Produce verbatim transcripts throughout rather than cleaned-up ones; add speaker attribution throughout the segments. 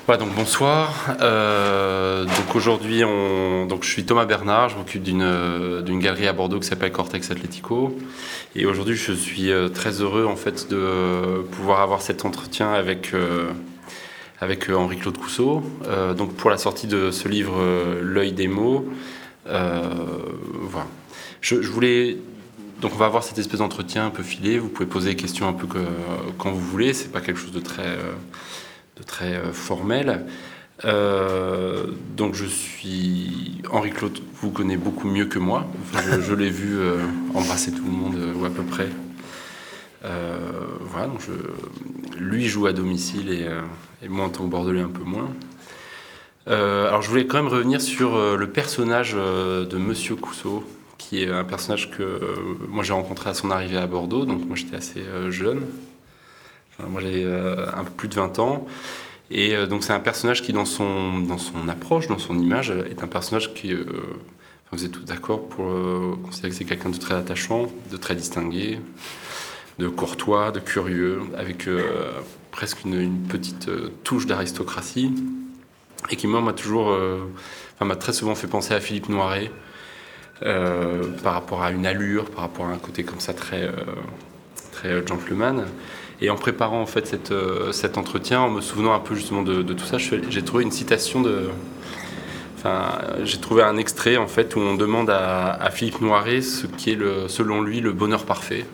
Speaker 1: Voilà, donc bonsoir. Euh, donc aujourd'hui, on, donc je suis Thomas Bernard, je m'occupe d'une d'une galerie à Bordeaux qui s'appelle Cortex Atlético. Et aujourd'hui, je suis très heureux en fait de pouvoir avoir cet entretien avec euh, avec Henri-Claude Cousseau. Euh, donc pour la sortie de ce livre, euh, L'œil des mots. Euh, voilà. Je, je voulais Donc on va avoir cette espèce d'entretien un peu filé. Vous pouvez poser des questions un peu que, quand vous voulez. C'est pas quelque chose de très euh, de très euh, formel. Euh, donc je suis Henri-Claude, vous connaissez beaucoup mieux que moi. Enfin, je, je l'ai vu euh, embrasser tout le monde euh, ou à peu près. Euh, voilà, donc je, lui joue à domicile et, euh, et moi en tant que Bordelais un peu moins. Euh, alors je voulais quand même revenir sur euh, le personnage euh, de Monsieur Cousseau, qui est un personnage que euh, moi j'ai rencontré à son arrivée à Bordeaux. Donc moi j'étais assez euh, jeune. Enfin, moi j'ai euh, un peu plus de vingt ans. Et euh, donc c'est un personnage qui dans son, dans son approche, dans son image, est un personnage qui... Euh, enfin, vous êtes tous d'accord pour euh, considérer que c'est quelqu'un de très attachant, de très distingué, de courtois, de curieux, avec euh, presque une, une petite euh, touche d'aristocratie, et qui moi m'a toujours... Euh, enfin, m'a très souvent fait penser à Philippe Noiret, euh, par rapport à une allure, par rapport à un côté comme ça très, euh, très gentleman. Et en préparant en fait cette, euh, cet entretien, en me souvenant un peu justement de, de tout ça, je, j'ai trouvé une citation de... Enfin, j'ai trouvé un extrait en fait où on demande à, à Philippe Noiret ce qui est le, selon lui le bonheur parfait.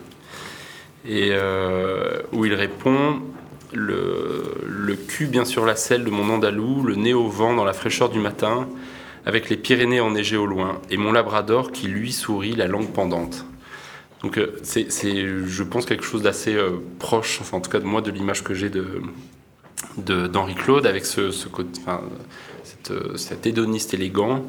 Speaker 1: Et euh, où il répond le, le cul bien sur la selle de mon andalou, le nez au vent dans la fraîcheur du matin, avec les Pyrénées enneigées au loin, et mon labrador qui lui sourit la langue pendante. Donc c'est, c'est, je pense, quelque chose d'assez euh, proche, enfin en tout cas de moi, de l'image que j'ai de, de, d'Henri-Claude, avec ce, ce côté, enfin, cette, cet hédoniste élégant,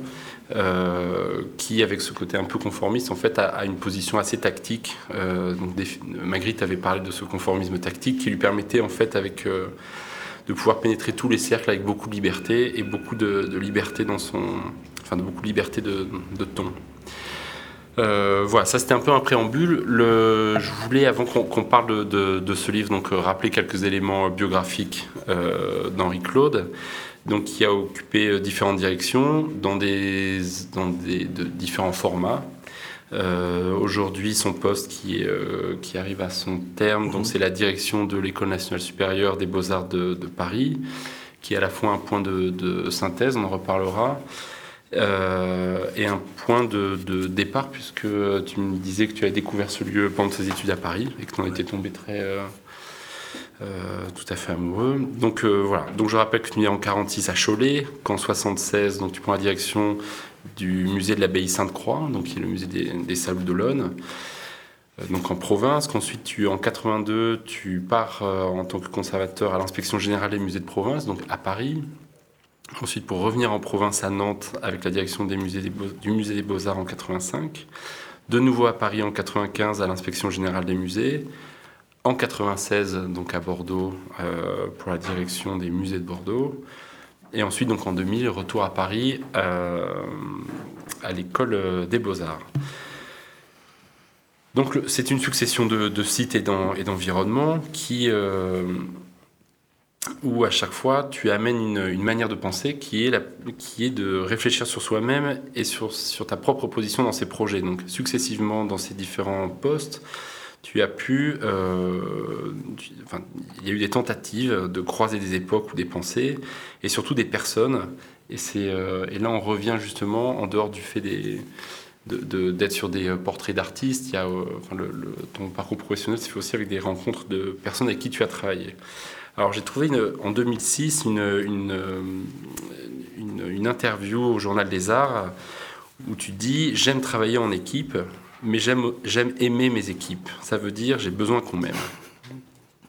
Speaker 1: euh, qui, avec ce côté un peu conformiste, en fait, a, a une position assez tactique. Euh, donc des, Magritte avait parlé de ce conformisme tactique qui lui permettait, en fait, avec, euh, de pouvoir pénétrer tous les cercles avec beaucoup de liberté, et beaucoup de, de liberté dans son... Enfin, de beaucoup de liberté de, de ton. Euh, voilà, ça c'était un peu un préambule. Le, je voulais, avant qu'on, qu'on parle de, de, de ce livre, donc euh, rappeler quelques éléments biographiques euh, d'Henri-Claude, donc qui a occupé euh, différentes directions dans des, dans des de, différents formats. Euh, aujourd'hui, son poste qui, est, euh, qui arrive à son terme, donc c'est la direction de l'École nationale supérieure des beaux-arts de, de Paris, qui est à la fois un point de, de synthèse, on en reparlera. Euh, et un point de, de départ, puisque tu me disais que tu as découvert ce lieu pendant tes études à Paris et que tu en étais tombé très euh, euh, tout à fait amoureux. Donc euh, voilà. Donc je rappelle que tu es né en quarante-six à Cholet, qu'en soixante-seize, donc tu prends la direction du musée de l'abbaye Sainte-Croix, donc qui est le musée des, des Sables d'Olonne, euh, donc en province. Qu'ensuite, tu en quatre-vingt-deux, tu pars euh, en tant que conservateur à l'inspection générale des musées de province, donc à Paris. Ensuite, pour revenir en province à Nantes avec la direction des musées des Beaux- du musée des Beaux-Arts en quatre-vingt-cinq. De nouveau à Paris en quatre-vingt-quinze à l'inspection générale des musées. En quatre-vingt-seize, donc à Bordeaux, euh, pour la direction des musées de Bordeaux. Et ensuite, donc en deux mille, retour à Paris euh, à l'école des Beaux-Arts. Donc c'est une succession de, de sites et, d'en, et d'environnements qui... Euh, où à chaque fois tu amènes une, une manière de penser qui est, la, qui est de réfléchir sur soi-même et sur, sur ta propre position dans ces projets. Donc successivement dans ces différents postes, tu as pu... Euh, tu, enfin, il y a eu des tentatives de croiser des époques ou des pensées, et surtout des personnes. Et, c'est, euh, et là on revient justement en dehors du fait des... De, de, d'être sur des portraits d'artistes. Il y a, euh, enfin, le, le, ton parcours professionnel se fait aussi avec des rencontres de personnes avec qui tu as travaillé. Alors j'ai trouvé une, en deux mille six une, une, une, une interview au Journal des Arts où tu dis « J'aime travailler en équipe, mais j'aime, j'aime aimer mes équipes. Ça veut dire j'ai besoin qu'on m'aime. Euh, »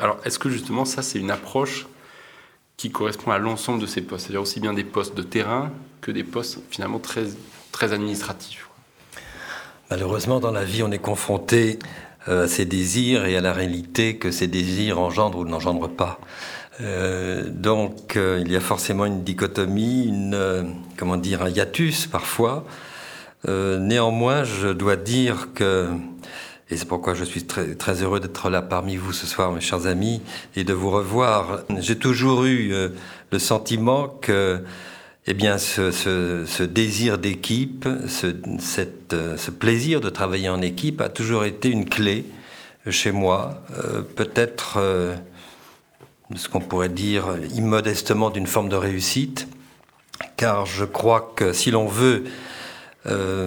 Speaker 1: Alors est-ce que justement ça c'est une approche qui correspond à l'ensemble de ces postes, c'est-à-dire aussi bien des postes de terrain que des postes finalement très, très administratifs?
Speaker 2: Malheureusement, dans la vie, on est confronté à ces désirs et à la réalité que ces désirs engendrent ou n'engendrent pas. Euh, donc, euh, il y a forcément une dichotomie, une, euh, comment dire, un hiatus parfois. Euh, néanmoins, je dois dire que Et c'est pourquoi je suis très, très heureux d'être là parmi vous ce soir, mes chers amis, et de vous revoir. J'ai toujours eu euh, le sentiment que eh bien, ce, ce, ce désir d'équipe, ce, cette, euh, ce plaisir de travailler en équipe a toujours été une clé chez moi. Euh, peut-être euh, ce qu'on pourrait dire immodestement d'une forme de réussite, car je crois que si l'on veut euh,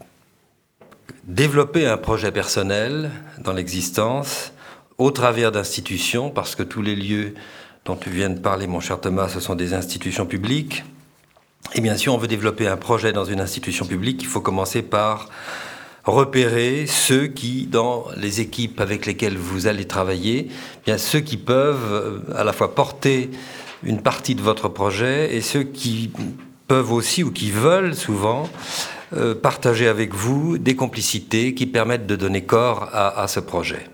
Speaker 2: développer un projet personnel dans l'existence, au travers d'institutions, parce que tous les lieux dont tu viens de parler, mon cher Thomas, ce sont des institutions publiques. Et bien sûr, on veut développer un projet dans une institution publique, il faut commencer par repérer ceux qui, dans les équipes avec lesquelles vous allez travailler, bien ceux qui peuvent à la fois porter une partie de votre projet et ceux qui peuvent aussi, ou qui veulent souvent, euh, partager avec vous des complicités qui permettent de donner corps à, à ce projet.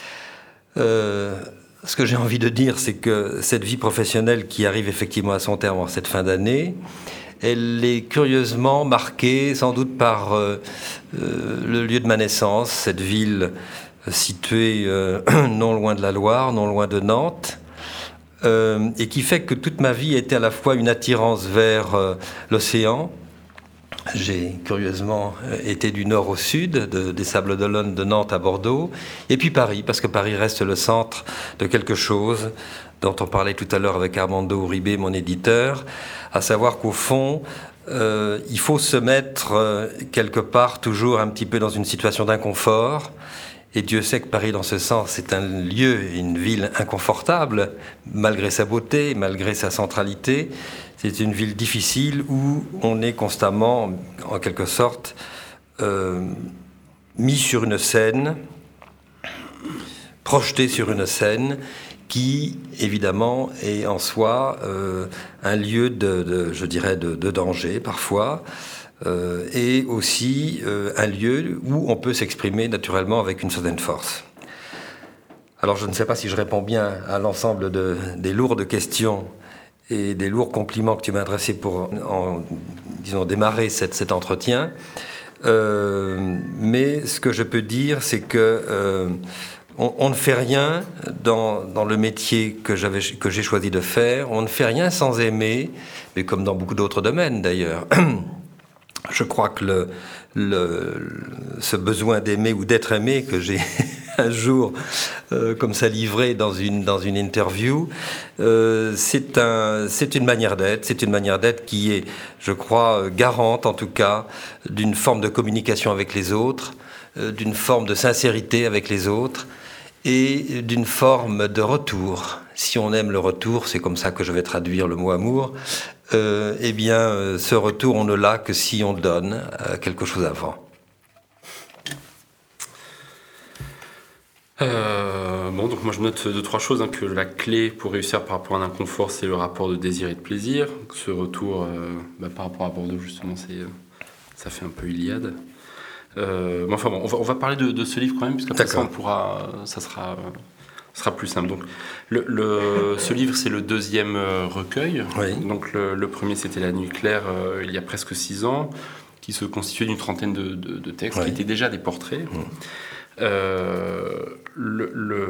Speaker 2: Euh, ce que j'ai envie de dire, c'est que cette vie professionnelle qui arrive effectivement à son terme en cette fin d'année, elle est curieusement marquée sans doute par euh, euh, le lieu de ma naissance, cette ville située euh, non loin de la Loire, non loin de Nantes, euh, et qui fait que toute ma vie était à la fois une attirance vers euh, l'océan. J'ai curieusement été du nord au sud, de, des Sables d'Olonne, de Nantes à Bordeaux, et puis Paris, parce que Paris reste le centre de quelque chose dont on parlait tout à l'heure avec Armando Uribe, mon éditeur, à savoir qu'au fond, euh, il faut se mettre euh, quelque part toujours un petit peu dans une situation d'inconfort. Et Dieu sait que Paris, dans ce sens, est un lieu, une ville inconfortable, malgré sa beauté, malgré sa centralité. C'est une ville difficile où on est constamment, en quelque sorte, euh, mis sur une scène, projeté sur une scène qui, évidemment, est en soi euh, un lieu de, de, je dirais, de, de danger parfois. Euh, et aussi euh, un lieu où on peut s'exprimer naturellement avec une certaine force. Alors je ne sais pas si je réponds bien à l'ensemble de, des lourdes questions et des lourds compliments que tu m'as adressés pour, en, disons, démarrer cette, cet entretien. Euh, mais ce que je peux dire, c'est que euh, on, on ne fait rien dans, dans le métier que, j'avais, que j'ai choisi de faire. On ne fait rien sans aimer, mais comme dans beaucoup d'autres domaines d'ailleurs. Je crois que le, le, ce besoin d'aimer ou d'être aimé que j'ai un jour euh, comme ça livré dans une, dans une interview, euh, c'est, un, c'est une manière d'être, c'est une manière d'être qui est, je crois, garante en tout cas d'une forme de communication avec les autres, euh, d'une forme de sincérité avec les autres et d'une forme de retour. Si on aime le retour, c'est comme ça que je vais traduire le mot amour, euh, eh bien, euh, ce retour, on ne l'a que si on donne euh, quelque chose avant.
Speaker 1: Euh, bon, donc moi je note deux, trois choses, hein, que la clé pour réussir par rapport à un inconfort, c'est le rapport de désir et de plaisir. Ce retour, euh, bah, par rapport à Bordeaux, justement, c'est, euh, ça fait un peu Iliade. Euh, mais enfin bon, on va, on va parler de, de ce livre quand même, puisqu'après ça, on pourra, ça sera... Euh, sera plus simple. Donc, le, le, ce livre, c'est le deuxième euh, recueil.
Speaker 2: Oui.
Speaker 1: Donc, le, le premier, c'était La Nuit claire, euh, il y a presque six ans, qui se constituait d'une trentaine de, de, de textes, oui, qui étaient déjà des portraits. Mmh. Euh, le, le,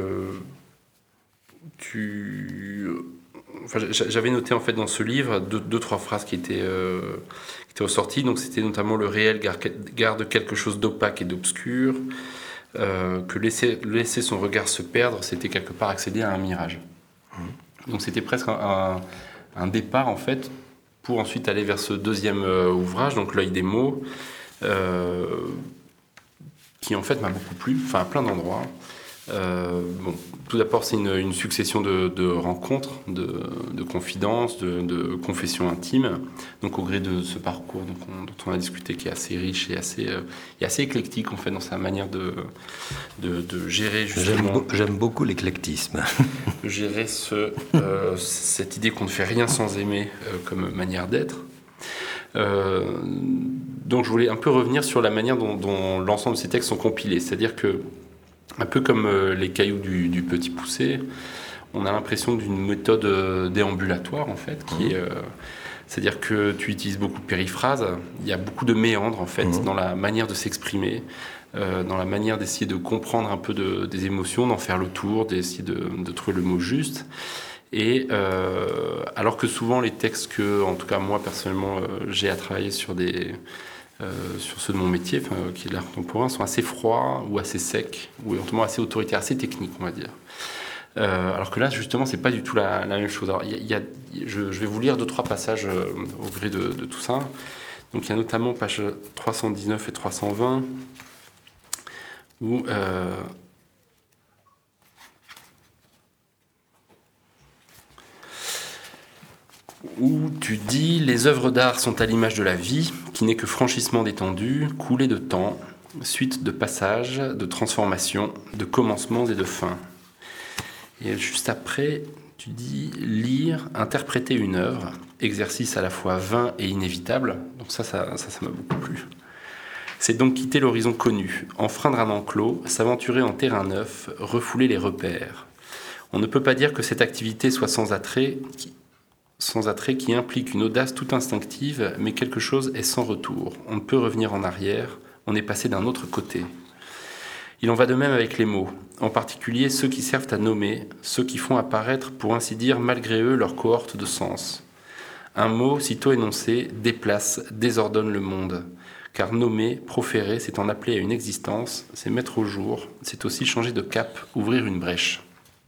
Speaker 1: tu, enfin, j'avais noté en fait dans ce livre deux, deux trois phrases qui étaient, euh, qui étaient ressorties. Donc, c'était notamment le réel garde quelque chose d'opaque et d'obscur. Euh, que laisser, laisser son regard se perdre, c'était quelque part accéder à un mirage. Mmh. Donc c'était presque un, un départ en fait pour ensuite aller vers ce deuxième euh, ouvrage, donc L'œil des mots, euh, qui en fait m'a beaucoup plu, enfin à plein d'endroits. Euh, bon, tout d'abord, c'est une, une succession de, de rencontres, de, de confidences, de, de confessions intimes. Donc, au gré de ce parcours donc on, dont on a discuté, qui est assez riche et assez, euh, et assez éclectique en fait dans sa manière de, de, de gérer justement.
Speaker 2: J'aime, be- j'aime beaucoup l'éclectisme.
Speaker 1: De gérer ce, euh, cette idée qu'on ne fait rien sans aimer euh, comme manière d'être. Euh, donc, je voulais un peu revenir sur la manière dont, dont l'ensemble de ces textes sont compilés, c'est-à-dire que un peu comme euh, les cailloux du, du Petit Poucet, on a l'impression d'une méthode euh, déambulatoire en fait, qui mmh. est, euh, c'est-à-dire que tu utilises beaucoup de périphrases, il y a beaucoup de méandres en fait mmh. dans la manière de s'exprimer, euh, dans la manière d'essayer de comprendre un peu de, des émotions, d'en faire le tour, d'essayer de, de trouver le mot juste. Et euh, alors que souvent les textes que, en tout cas moi personnellement, euh, j'ai à travailler sur des euh, sur ceux de mon métier, enfin, qui est l'art contemporain, sont assez froids ou assez secs, ou éventuellement assez autoritaires, assez techniques, on va dire. Euh, alors que là, justement, c'est pas du tout la, la même chose. Alors, y a, y a, je, je vais vous lire deux trois passages euh, au gré de, de tout ça. Donc, il y a notamment pages trois cent dix-neuf et trois cent vingt où euh, où tu dis « Les œuvres d'art sont à l'image de la vie, qui n'est que franchissement d'étendue, coulée de temps, suite de passages, de transformations, de commencements et de fins. » Et juste après, tu dis « Lire, interpréter une œuvre, exercice à la fois vain et inévitable. » Donc ça, ça, ça, ça m'a beaucoup plu. C'est donc quitter l'horizon connu, enfreindre un enclos, s'aventurer en terrain neuf, refouler les repères. On ne peut pas dire que cette activité soit sans attrait, qui, sans attrait qui implique une audace toute instinctive, mais quelque chose est sans retour. On ne peut revenir en arrière, on est passé d'un autre côté. Il en va de même avec les mots, en particulier ceux qui servent à nommer, ceux qui font apparaître, pour ainsi dire, malgré eux, leur cohorte de sens. Un mot, sitôt énoncé, déplace, désordonne le monde. Car nommer, proférer, c'est en appeler à une existence, c'est mettre au jour, c'est aussi changer de cap, ouvrir une brèche.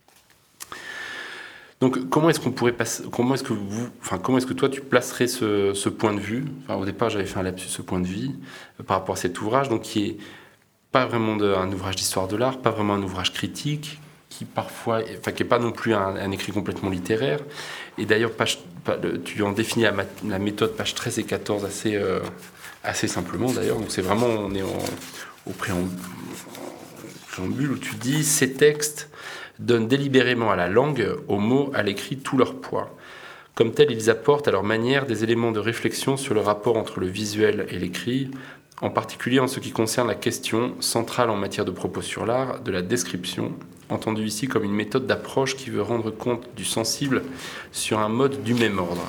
Speaker 1: Donc, comment est-ce qu'on pourrait passer, comment est-ce que vous, enfin, comment est-ce que toi tu placerais ce, ce point de vue? Enfin, au départ, j'avais fait un lapsus, ce point de vue, euh, par rapport à cet ouvrage, donc qui est pas vraiment de, un ouvrage d'histoire de l'art, pas vraiment un ouvrage critique, qui parfois, enfin, qui est pas non plus un, un écrit complètement littéraire. Et d'ailleurs, page, tu en définis la, la méthode, page treize et quatorze, assez, euh, assez simplement d'ailleurs. Donc, c'est vraiment, on est en, au préambule, où tu dis ces textes donnent délibérément à la langue, aux mots, à l'écrit, tout leur poids. Comme tels, ils apportent à leur manière des éléments de réflexion sur le rapport entre le visuel et l'écrit, en particulier en ce qui concerne la question centrale en matière de propos sur l'art, de la description, entendue ici comme une méthode d'approche qui veut rendre compte du sensible sur un mode du même ordre.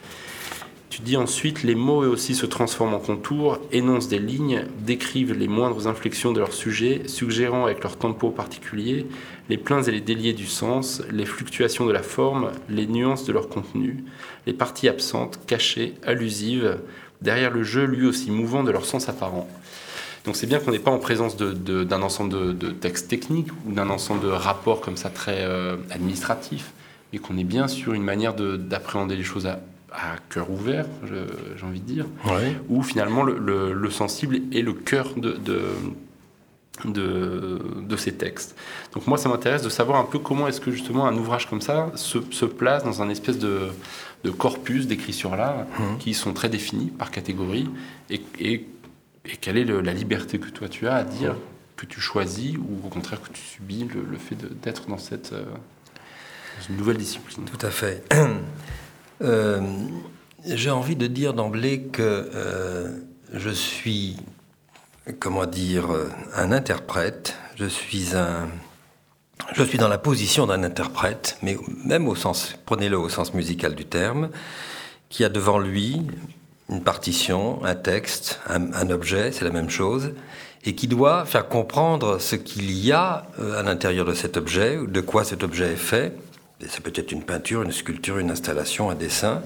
Speaker 1: Tu dis ensuite, les mots eux aussi se transforment en contours, énoncent des lignes, décrivent les moindres inflexions de leur sujet, suggérant avec leur tempo particulier les pleins et les déliés du sens, les fluctuations de la forme, les nuances de leur contenu, les parties absentes, cachées, allusives, derrière le jeu lui aussi mouvant de leur sens apparent. Donc c'est bien qu'on n'est pas en présence de, de, d'un ensemble de, de textes techniques ou d'un ensemble de rapports comme ça très euh, administratifs, mais qu'on est bien sur une manière de, d'appréhender les choses à à cœur ouvert, je, j'ai envie de dire,
Speaker 2: oui.
Speaker 1: Où finalement le, le, le sensible est le cœur de, de, de, de ces textes. Donc moi, ça m'intéresse de savoir un peu comment est-ce que justement un ouvrage comme ça se, se place dans un espèce de, de corpus d'écrits sur l'art mmh. qui sont très définis par catégorie, et, et, et quelle est le, la liberté que toi tu as à dire, que tu choisis, ou au contraire que tu subis le, le fait de, d'être dans cette euh, dans une nouvelle discipline.
Speaker 2: Tout à fait. Euh, j'ai envie de dire d'emblée que euh, je suis, comment dire, un interprète. Je suis un, je suis dans la position d'un interprète, mais même au sens, prenez-le au sens musical du terme, qui a devant lui une partition, un texte, un, un objet, c'est la même chose, et qui doit faire comprendre ce qu'il y a à l'intérieur de cet objet, de quoi cet objet est fait. Ça peut être une peinture, une sculpture, une installation, un dessin.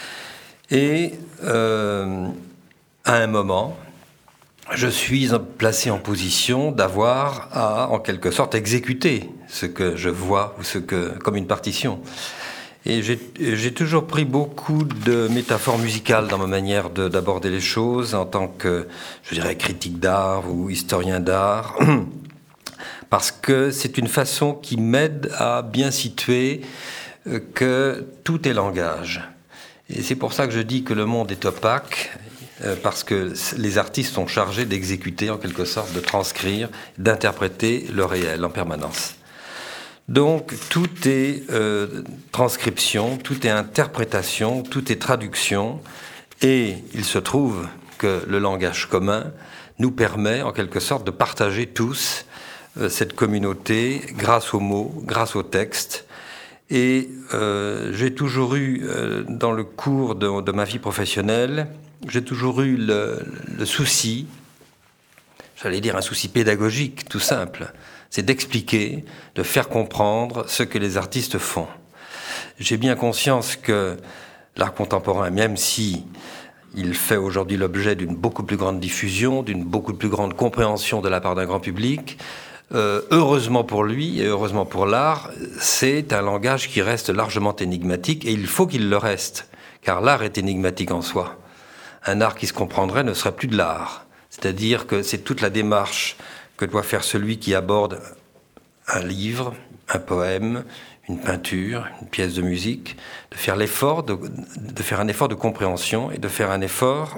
Speaker 2: Et euh, à un moment, je suis placé en position d'avoir à, en quelque sorte, exécuter ce que je vois, ou ce que, comme une partition. Et j'ai, j'ai toujours pris beaucoup de métaphores musicales dans ma manière de, d'aborder les choses, en tant que, je dirais, critique d'art ou historien d'art. Parce que c'est une façon qui m'aide à bien situer que tout est langage. Et c'est pour ça que je dis que le monde est opaque, parce que les artistes sont chargés d'exécuter, en quelque sorte, de transcrire, d'interpréter le réel en permanence. Donc tout est euh, transcription, tout est interprétation, tout est traduction, et il se trouve que le langage commun nous permet, en quelque sorte, de partager tous cette communauté grâce aux mots, grâce au texte. Et euh, j'ai toujours eu, euh, dans le cours de, de ma vie professionnelle, j'ai toujours eu le, le souci j'allais dire, un souci pédagogique tout simple. C'est d'expliquer, de faire comprendre ce que les artistes font. J'ai bien conscience que l'art contemporain, même si il fait aujourd'hui l'objet d'une beaucoup plus grande diffusion, d'une beaucoup plus grande compréhension de la part d'un grand public, euh, heureusement pour lui et heureusement pour l'art, c'est un langage qui reste largement énigmatique et il faut qu'il le reste, car l'art est énigmatique en soi. Un art qui se comprendrait ne serait plus de l'art. C'est-à-dire que c'est toute la démarche que doit faire celui qui aborde un livre, un poème, une peinture, une pièce de musique, de faire l'effort, de, de faire un effort de compréhension et de faire un effort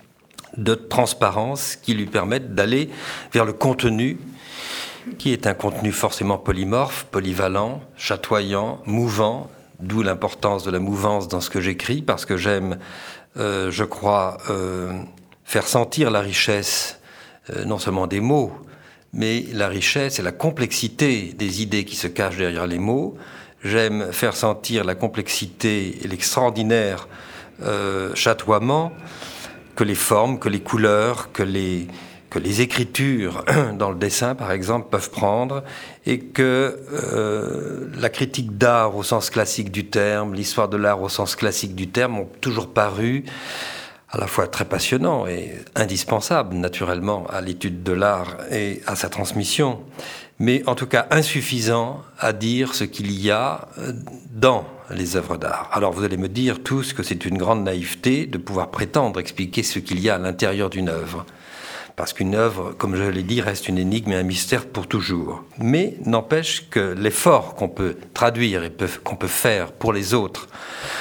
Speaker 2: de transparence qui lui permette d'aller vers le contenu, qui est un contenu forcément polymorphe, polyvalent, chatoyant, mouvant, d'où l'importance de la mouvance dans ce que j'écris, parce que j'aime, euh, je crois, euh, faire sentir la richesse, euh, non seulement des mots, mais la richesse et la complexité des idées qui se cachent derrière les mots. J'aime faire sentir la complexité et l'extraordinaire euh, chatoiement que les formes, que les couleurs, que les, que les écritures dans le dessin, par exemple, peuvent prendre, et que euh, la critique d'art au sens classique du terme, l'histoire de l'art au sens classique du terme, ont toujours paru à la fois très passionnant et indispensable, naturellement, à l'étude de l'art et à sa transmission, mais en tout cas insuffisant à dire ce qu'il y a dans les œuvres d'art. Alors vous allez me dire tous que c'est une grande naïveté de pouvoir prétendre expliquer ce qu'il y a à l'intérieur d'une œuvre, parce qu'une œuvre, comme je l'ai dit, reste une énigme et un mystère pour toujours. Mais n'empêche que l'effort qu'on peut traduire et peut, qu'on peut faire pour les autres,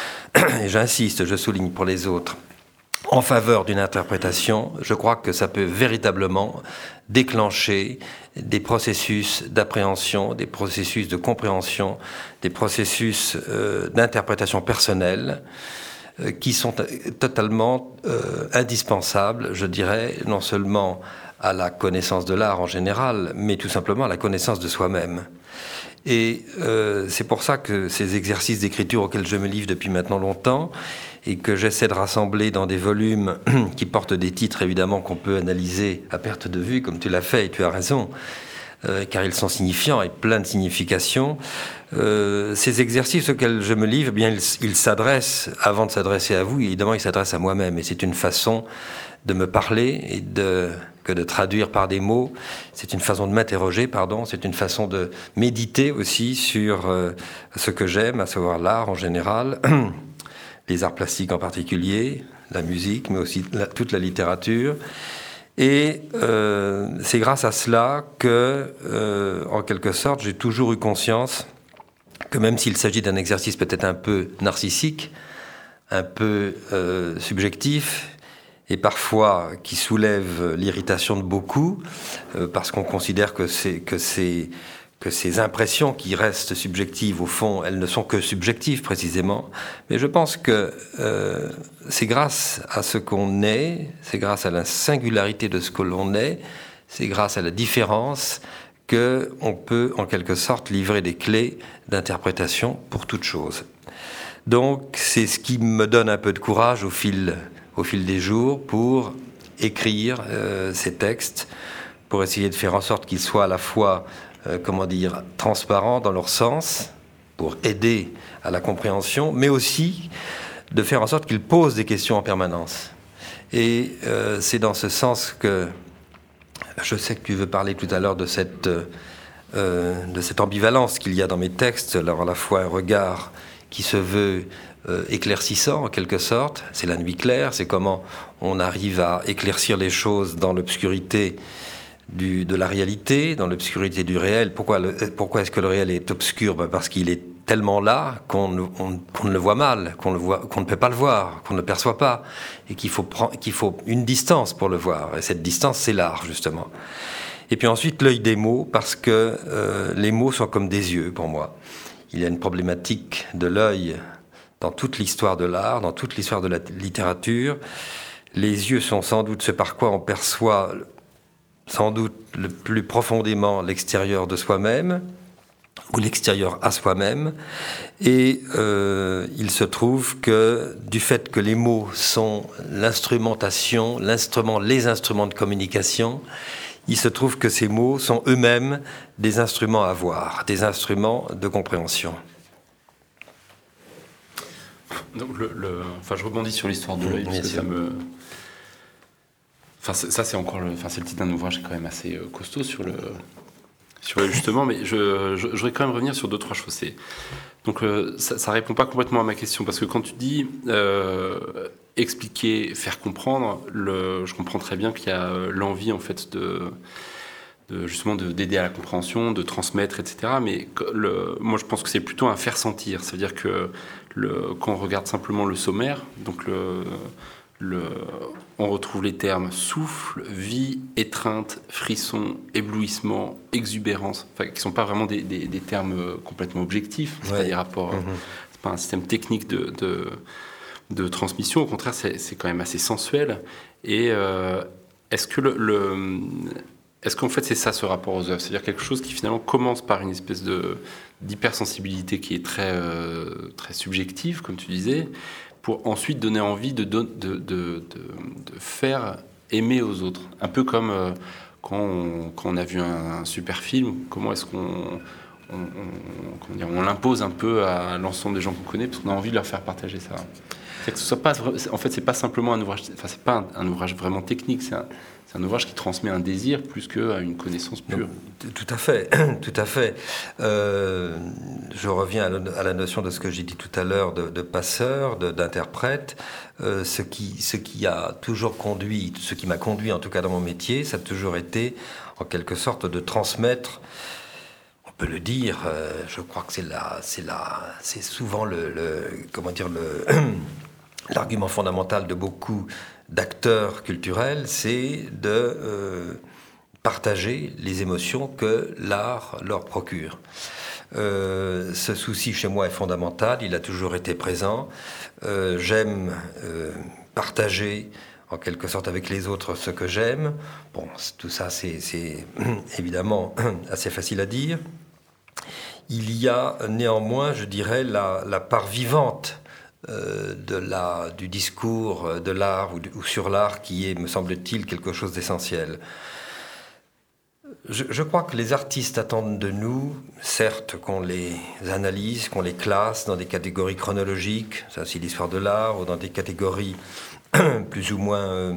Speaker 2: et j'insiste, je souligne pour les autres, en faveur d'une interprétation, je crois que ça peut véritablement déclencher des processus d'appréhension, des processus de compréhension, des processus euh, d'interprétation personnelle euh, qui sont totalement euh, indispensables, je dirais, non seulement à la connaissance de l'art en général, mais tout simplement à la connaissance de soi-même. Et euh, c'est pour ça que ces exercices d'écriture auxquels je me livre depuis maintenant longtemps et que j'essaie de rassembler dans des volumes qui portent des titres évidemment qu'on peut analyser à perte de vue, comme tu l'as fait et tu as raison, euh, car ils sont signifiants et pleins de significations. Euh, ces exercices auxquels je me livre, eh bien, ils, ils s'adressent, avant de s'adresser à vous, évidemment, ils s'adressent à moi-même. Et c'est une façon de me parler et de... que de traduire par des mots, c'est une façon de m'interroger, pardon, c'est une façon de méditer aussi sur euh, ce que j'aime, à savoir l'art en général, les arts plastiques en particulier, la musique, mais aussi la, toute la littérature. Et euh, c'est grâce à cela que, euh, en quelque sorte, j'ai toujours eu conscience que même s'il s'agit d'un exercice peut-être un peu narcissique, un peu euh, subjectif, et parfois qui soulève l'irritation de beaucoup, euh, parce qu'on considère que, c'est, que, c'est, que ces impressions qui restent subjectives, au fond, elles ne sont que subjectives précisément. Mais je pense que euh, c'est grâce à ce qu'on est, c'est grâce à la singularité de ce que l'on est, c'est grâce à la différence qu'on peut en quelque sorte livrer des clés d'interprétation pour toute chose. Donc c'est ce qui me donne un peu de courage au fil... au fil des jours pour écrire euh, ces textes, pour essayer de faire en sorte qu'ils soient à la fois, euh, comment dire, transparents dans leur sens, pour aider à la compréhension, mais aussi de faire en sorte qu'ils posent des questions en permanence. Et euh, c'est dans ce sens que je sais que tu veux parler tout à l'heure de cette, euh, de cette ambivalence qu'il y a dans mes textes, alors à la fois un regard qui se veut Euh, éclaircissant en quelque sorte, c'est la nuit claire, c'est comment on arrive à éclaircir les choses dans l'obscurité du, de la réalité, dans l'obscurité du réel. Pourquoi, le, pourquoi est-ce que le réel est obscur? Ben parce qu'il est tellement là qu'on, on, qu'on le voit mal, qu'on, le voit, qu'on ne peut pas le voir, qu'on ne le perçoit pas, et qu'il faut, prendre, qu'il faut une distance pour le voir. Et cette distance, c'est l'art, justement. Et puis ensuite, l'œil des mots, parce que euh, les mots sont comme des yeux pour moi. Il y a une problématique de l'œil dans toute l'histoire de l'art, dans toute l'histoire de la littérature. Les yeux sont sans doute ce par quoi on perçoit sans doute le plus profondément l'extérieur de soi-même, ou l'extérieur à soi-même. Et euh, il se trouve que du fait que les mots sont l'instrumentation, l'instrument, les instruments de communication, il se trouve que ces mots sont eux-mêmes des instruments à voir, des instruments de compréhension.
Speaker 1: Donc le, le, enfin, je rebondis sur l'histoire de l'œil, parce que ça me... Enfin, ça, c'est encore le, enfin, c'est le titre d'un ouvrage qui est quand même assez costaud sur le, sur le justement, mais je, je, je voudrais quand même revenir sur deux, trois choses. C'est, donc, euh, ça ne répond pas complètement à ma question, parce que quand tu dis euh, expliquer, faire comprendre, le, je comprends très bien qu'il y a l'envie, en fait, de... De, justement de, d'aider à la compréhension, de transmettre, et cetera. Mais le, moi, je pense que c'est plutôt un faire sentir. C'est-à-dire que le, quand on regarde simplement le sommaire, donc le, le, on retrouve les termes souffle, vie, étreinte, frisson, éblouissement, exubérance, enfin, qui ne sont pas vraiment des, des, des termes complètement objectifs. C'est ouais. pas des rapports, mmh. c'est pas un système technique de, de, de transmission. Au contraire, c'est, c'est quand même assez sensuel. Et euh, est-ce que le, le Est-ce qu'en fait c'est ça ce rapport aux œuvres, c'est-à-dire quelque chose qui finalement commence par une espèce de, d'hypersensibilité qui est très, euh, très subjective, comme tu disais, pour ensuite donner envie de, de, de, de, de faire aimer aux autres. Un peu comme euh, quand, on, quand on a vu un, un super film, comment est-ce qu'on on, on, comment dire, on l'impose un peu à l'ensemble des gens qu'on connaît, parce qu'on a envie de leur faire partager ça. C'est que ce soit pas, en fait, c'est pas simplement un ouvrage, enfin c'est pas un, un ouvrage vraiment technique, c'est un, c'est un ouvrage qui transmet un désir plus qu'à une connaissance pure.
Speaker 2: Non, tout à fait, tout à fait. Euh, je reviens à, le, à la notion de ce que j'ai dit tout à l'heure de, de passeur, de, d'interprète. Euh, ce qui, ce qui a toujours conduit, ce qui m'a conduit en tout cas dans mon métier, ça a toujours été en quelque sorte de transmettre. On peut le dire. Euh, je crois que c'est la, c'est la, c'est souvent le, le comment dire le l'argument fondamental de beaucoup d'acteurs culturels, c'est de euh, partager les émotions que l'art leur procure. Euh, ce souci chez moi est fondamental, il a toujours été présent. Euh, j'aime euh, partager en quelque sorte avec les autres ce que j'aime. Bon, tout ça c'est, c'est évidemment assez facile à dire. Il y a néanmoins, je dirais, la, la part vivante Euh, de la, du discours de l'art ou, de, ou sur l'art qui est, me semble-t-il, quelque chose d'essentiel. Je, je crois que les artistes attendent de nous, certes, qu'on les analyse, qu'on les classe dans des catégories chronologiques, c'est aussi l'histoire de l'art, ou dans des catégories plus ou moins euh,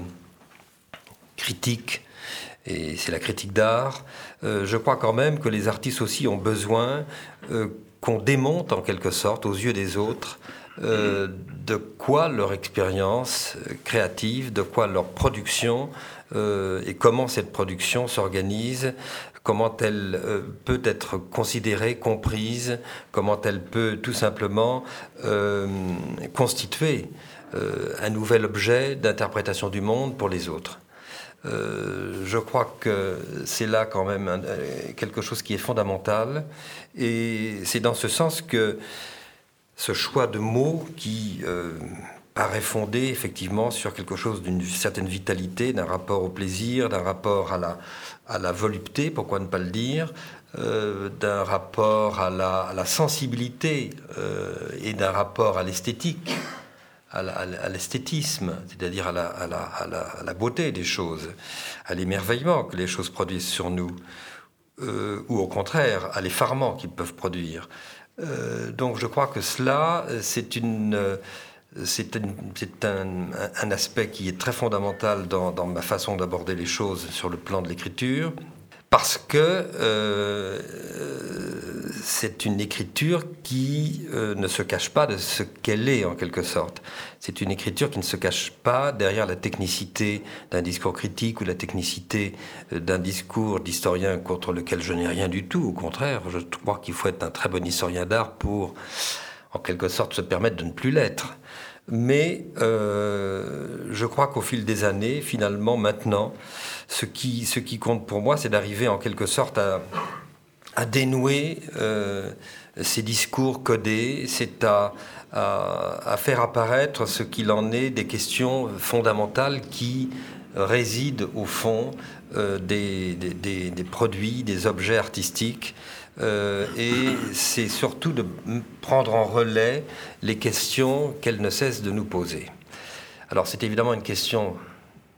Speaker 2: critiques, et c'est la critique d'art. Euh, je crois quand même que les artistes aussi ont besoin euh, qu'on démonte en quelque sorte aux yeux des autres Euh, de quoi leur expérience créative, de quoi leur production euh, et comment cette production s'organise, comment elle euh, peut être considérée, comprise, comment elle peut tout simplement euh, constituer euh, un nouvel objet d'interprétation du monde pour les autres. Euh, je crois que c'est là quand même un, quelque chose qui est fondamental, et c'est dans ce sens que ce choix de mots qui euh, paraît fondé effectivement sur quelque chose d'une certaine vitalité, d'un rapport au plaisir, d'un rapport à la, à la volupté, pourquoi ne pas le dire, euh, d'un rapport à la, à la sensibilité euh, et d'un rapport à l'esthétique, à, la, à l'esthétisme, c'est-à-dire à la, à, la, à, la, à la beauté des choses, à l'émerveillement que les choses produisent sur nous, euh, ou au contraire à l'effarement qu'ils peuvent produire. Euh, donc je crois que cela, c'est, une, c'est, une, c'est un, un aspect qui est très fondamental dans, dans ma façon d'aborder les choses sur le plan de l'écriture, parce que euh, c'est une écriture qui euh, ne se cache pas de ce qu'elle est en quelque sorte. C'est une écriture qui ne se cache pas derrière la technicité d'un discours critique ou la technicité d'un discours d'historien contre lequel je n'ai rien du tout. Au contraire, je crois qu'il faut être un très bon historien d'art pour, en quelque sorte, se permettre de ne plus l'être. Mais euh, je crois qu'au fil des années, finalement, maintenant, ce qui, ce qui compte pour moi, c'est d'arriver en quelque sorte à, à dénouer euh, ces discours codés, c'est à, à, à faire apparaître ce qu'il en est des questions fondamentales qui résident au fond euh, des, des, des produits, des objets artistiques. Euh, et c'est surtout de prendre en relais les questions qu'elle ne cesse de nous poser. Alors c'est évidemment une question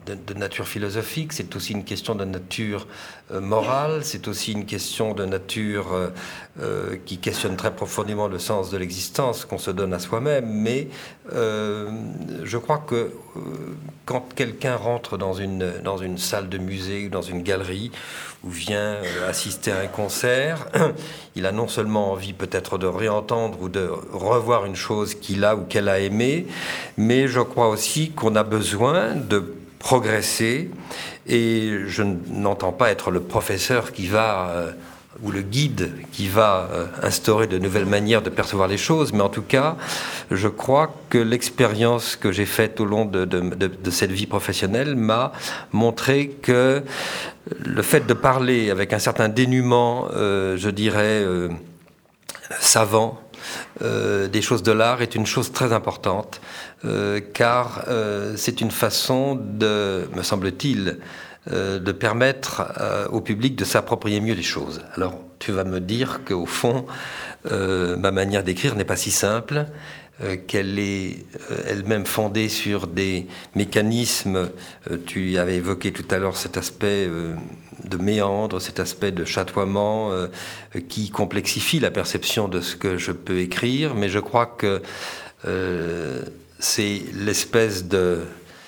Speaker 2: de, de nature philosophique, c'est aussi une question de nature euh, morale, c'est aussi une question de nature euh, euh, qui questionne très profondément le sens de l'existence qu'on se donne à soi-même. Mais euh, je crois que euh, quand quelqu'un rentre dans une, dans une salle de musée ou dans une galerie ou vient euh, assister à un concert, il a non seulement envie peut-être de réentendre ou de revoir une chose qu'il a ou qu'elle a aimée, mais je crois aussi qu'on a besoin de progresser, et je n'entends pas être le professeur qui va, euh, ou le guide qui va euh, instaurer de nouvelles manières de percevoir les choses, mais en tout cas, je crois que l'expérience que j'ai faite au long de, de, de, de cette vie professionnelle m'a montré que le fait de parler avec un certain dénuement, euh, je dirais, euh, savant, Euh, des choses de l'art est une chose très importante, euh, car euh, c'est une façon de, me semble-t-il, euh, de permettre euh, au public de s'approprier mieux les choses. Alors, tu vas me dire qu'au fond, euh, ma manière d'écrire n'est pas si simple, euh, qu'elle est euh, elle-même fondée sur des mécanismes, euh, tu avais évoqué tout à l'heure cet aspect euh, de méandre, cet aspect de chatoiement euh, qui complexifie la perception de ce que je peux écrire, mais je crois que euh, c'est l'espèce de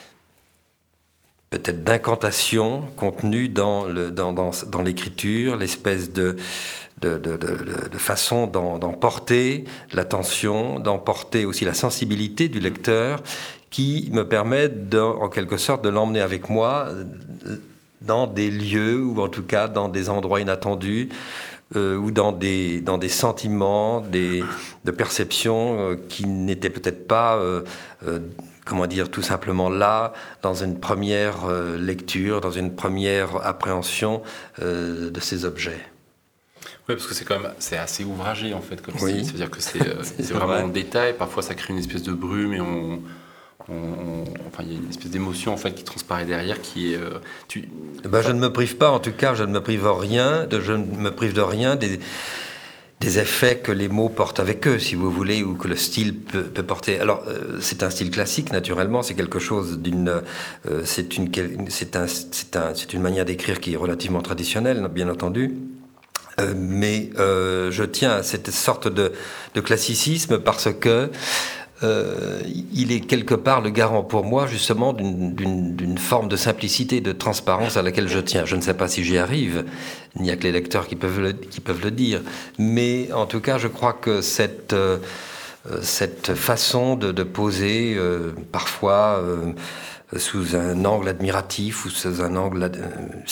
Speaker 2: peut-être d'incantation contenue dans, le, dans, dans, dans l'écriture, l'espèce de, de, de, de, de façon d'en, d'en porter l'attention, d'emporter aussi la sensibilité du lecteur, qui me permet de, en quelque sorte de l'emmener avec moi dans des lieux, ou en tout cas dans des endroits inattendus, euh, ou dans des, dans des sentiments, des, de perceptions euh, qui n'étaient peut-être pas, euh, euh, comment dire, tout simplement là, dans une première euh, lecture, dans une première appréhension euh, de ces objets.
Speaker 1: Oui, parce que c'est quand même c'est assez ouvragé en fait, comme
Speaker 2: oui.
Speaker 1: style. C'est-à-dire que c'est, euh, c'est, c'est vraiment en détail. Parfois, ça crée une espèce de brume et on... On, on, enfin, il y a une espèce d'émotion en fait qui transparaît derrière, qui est. Euh, tu...
Speaker 2: ben, je ne me prive pas, en tout cas, je ne me prive rien, de, je ne me prive de rien des, des effets que les mots portent avec eux, si vous voulez, ou que le style peut, peut porter. Alors, euh, c'est un style classique, naturellement, c'est quelque chose d'une, euh, c'est une, c'est un, c'est un, c'est une manière d'écrire qui est relativement traditionnelle, bien entendu. Euh, mais euh, je tiens à cette sorte de, de classicisme parce que Euh, il est quelque part le garant pour moi justement d'une, d'une, d'une forme de simplicité, de transparence à laquelle je tiens. Je ne sais pas si j'y arrive, il n'y a que les lecteurs qui peuvent le, qui peuvent le dire, mais en tout cas je crois que cette, euh, cette façon de, de poser euh, parfois euh, sous un angle admiratif ou sous un angle euh,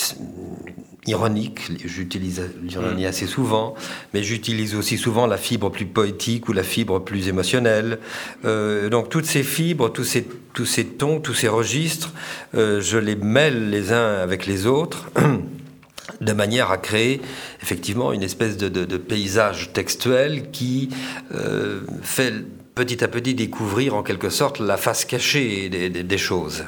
Speaker 2: ironique, j'utilise l'ironie assez souvent, mais j'utilise aussi souvent la fibre plus poétique ou la fibre plus émotionnelle. Euh, donc toutes ces fibres, tous ces, tous ces tons, tous ces registres, euh, je les mêle les uns avec les autres, de manière à créer effectivement une espèce de, de, de paysage textuel qui euh, fait petit à petit découvrir en quelque sorte la face cachée des, des, des choses.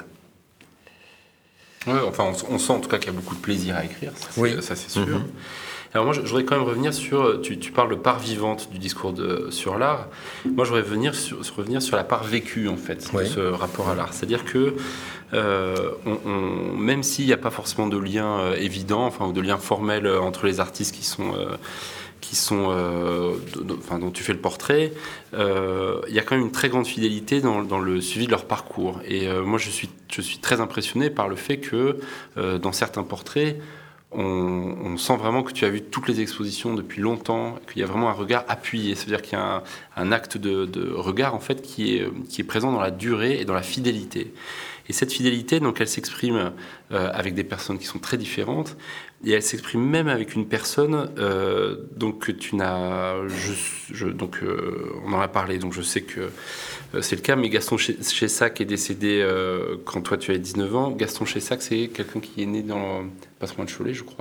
Speaker 1: Ouais, enfin, on, on sent en tout cas qu'il y a beaucoup de plaisir à écrire, ça c'est,
Speaker 2: oui.
Speaker 1: ça, c'est sûr.
Speaker 2: Mm-hmm.
Speaker 1: Alors moi, je, je voudrais quand même revenir sur, tu, tu parles de part vivante du discours de, sur l'art. Moi, je voudrais venir sur, revenir sur la part vécue, en fait, oui. de ce rapport à l'art. C'est-à-dire que euh, on, on, même s'il n'y a pas forcément de lien euh, évident, enfin, ou de lien formel euh, entre les artistes qui sont... Euh, qui sont, euh, de, de, enfin, dont tu fais le portrait, euh, il y a quand même une très grande fidélité dans, dans le suivi de leur parcours. Et euh, moi, je suis, je suis très impressionné par le fait que euh, dans certains portraits, on, on sent vraiment que tu as vu toutes les expositions depuis longtemps, qu'il y a vraiment un regard appuyé. C'est-à-dire qu'il y a un, un acte de, de regard en fait, qui est, qui est présent dans la durée et dans la fidélité. Et cette fidélité, donc, elle s'exprime euh, avec des personnes qui sont très différentes, et elle s'exprime même avec une personne euh, donc, que tu n'as... Je, je, donc, euh, on en a parlé, donc je sais que euh, c'est le cas, mais Gaston Chessac est décédé euh, quand toi tu avais dix-neuf ans. Gaston Chessac, c'est quelqu'un qui est né dans pas loin de Cholet, je crois.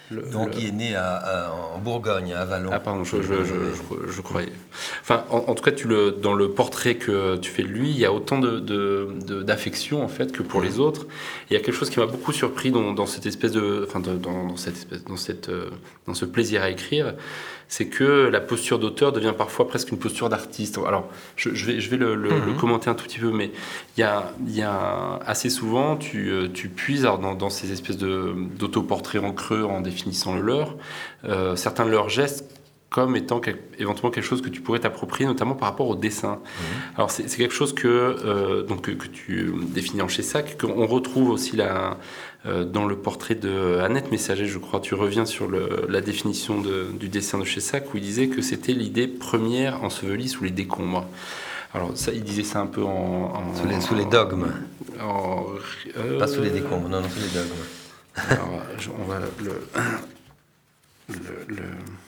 Speaker 1: Le,
Speaker 2: Donc,
Speaker 1: le...
Speaker 2: il est né à, à, en Bourgogne, à Vallon.
Speaker 1: Ah pardon, je, je, je, je, je croyais. Enfin, en, en tout cas, tu le, dans le portrait que tu fais de lui, il y a autant de, de, de, d'affection en fait que pour mmh. les autres. Et il y a quelque chose qui m'a beaucoup surpris dans, dans cette espèce de, enfin, de, dans, dans cette espèce, dans cette, euh, dans ce plaisir à écrire, c'est que la posture d'auteur devient parfois presque une posture d'artiste. Alors, je, je vais, je vais le, le, mmh. le commenter un tout petit peu, mais il y a, il y a assez souvent, tu, tu puises alors, dans, dans ces espèces de, d'autoportraits en creux en définissant le leur. Euh, certains de leurs gestes comme étant quel, éventuellement quelque chose que tu pourrais t'approprier, notamment par rapport au dessin. Mmh. Alors c'est, c'est quelque chose que, euh, donc, que, que tu définis en Chessac, qu'on retrouve aussi là, euh, dans le portrait de Annette Messager, je crois. Tu reviens sur le, la définition de, du dessin de Chessac, où il disait que c'était l'idée première ensevelie sous les décombres. Alors ça, il disait ça un peu en... en
Speaker 2: sous, les, sous les dogmes.
Speaker 1: En,
Speaker 2: euh, Pas sous les décombres, non, non, sous les dogmes.
Speaker 1: Alors, on va le... le, le...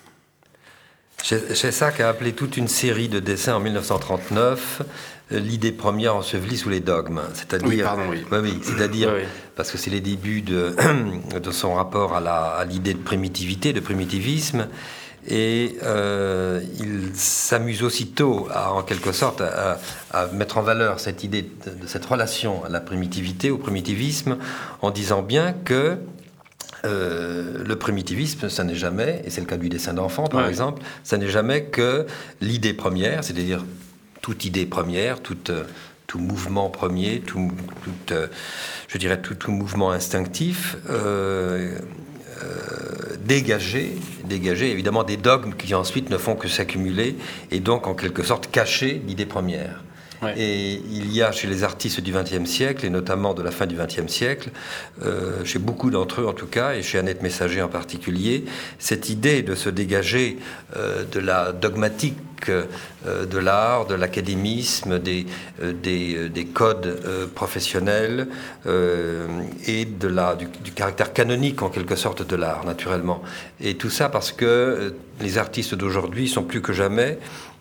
Speaker 2: Chessac a appelé toute une série de dessins en dix-neuf cent trente-neuf euh, l'idée première ensevelie sous les dogmes. C'est-à-dire,
Speaker 1: oui, pardon, oui.
Speaker 2: Bah oui, c'est-à-dire
Speaker 1: oui, oui.
Speaker 2: parce que c'est les débuts de, de son rapport à, la, à l'idée de primitivité, de primitivisme, et euh, il s'amuse aussitôt, à, en quelque sorte, à, à mettre en valeur cette idée de, de cette relation à la primitivité, au primitivisme, en disant bien que Euh, le primitivisme, ça n'est jamais, et c'est le cas du dessin d'enfant par ouais. exemple, ça n'est jamais que l'idée première, c'est-à-dire toute idée première, toute, tout mouvement premier, tout, tout, je dirais tout, tout mouvement instinctif, euh, euh, dégagé, dégagé évidemment des dogmes qui ensuite ne font que s'accumuler, et donc en quelque sorte cacher l'idée première. Ouais. Et il y a chez les artistes du vingtième siècle, et notamment de la fin du vingtième siècle, euh, chez beaucoup d'entre eux en tout cas, et chez Annette Messager en particulier, cette idée de se dégager euh, de la dogmatique euh, de l'art, de l'académisme, des, euh, des, des codes euh, professionnels euh, et de la, du, du caractère canonique en quelque sorte de l'art, naturellement. Et tout ça parce que euh, les artistes d'aujourd'hui sont plus que jamais...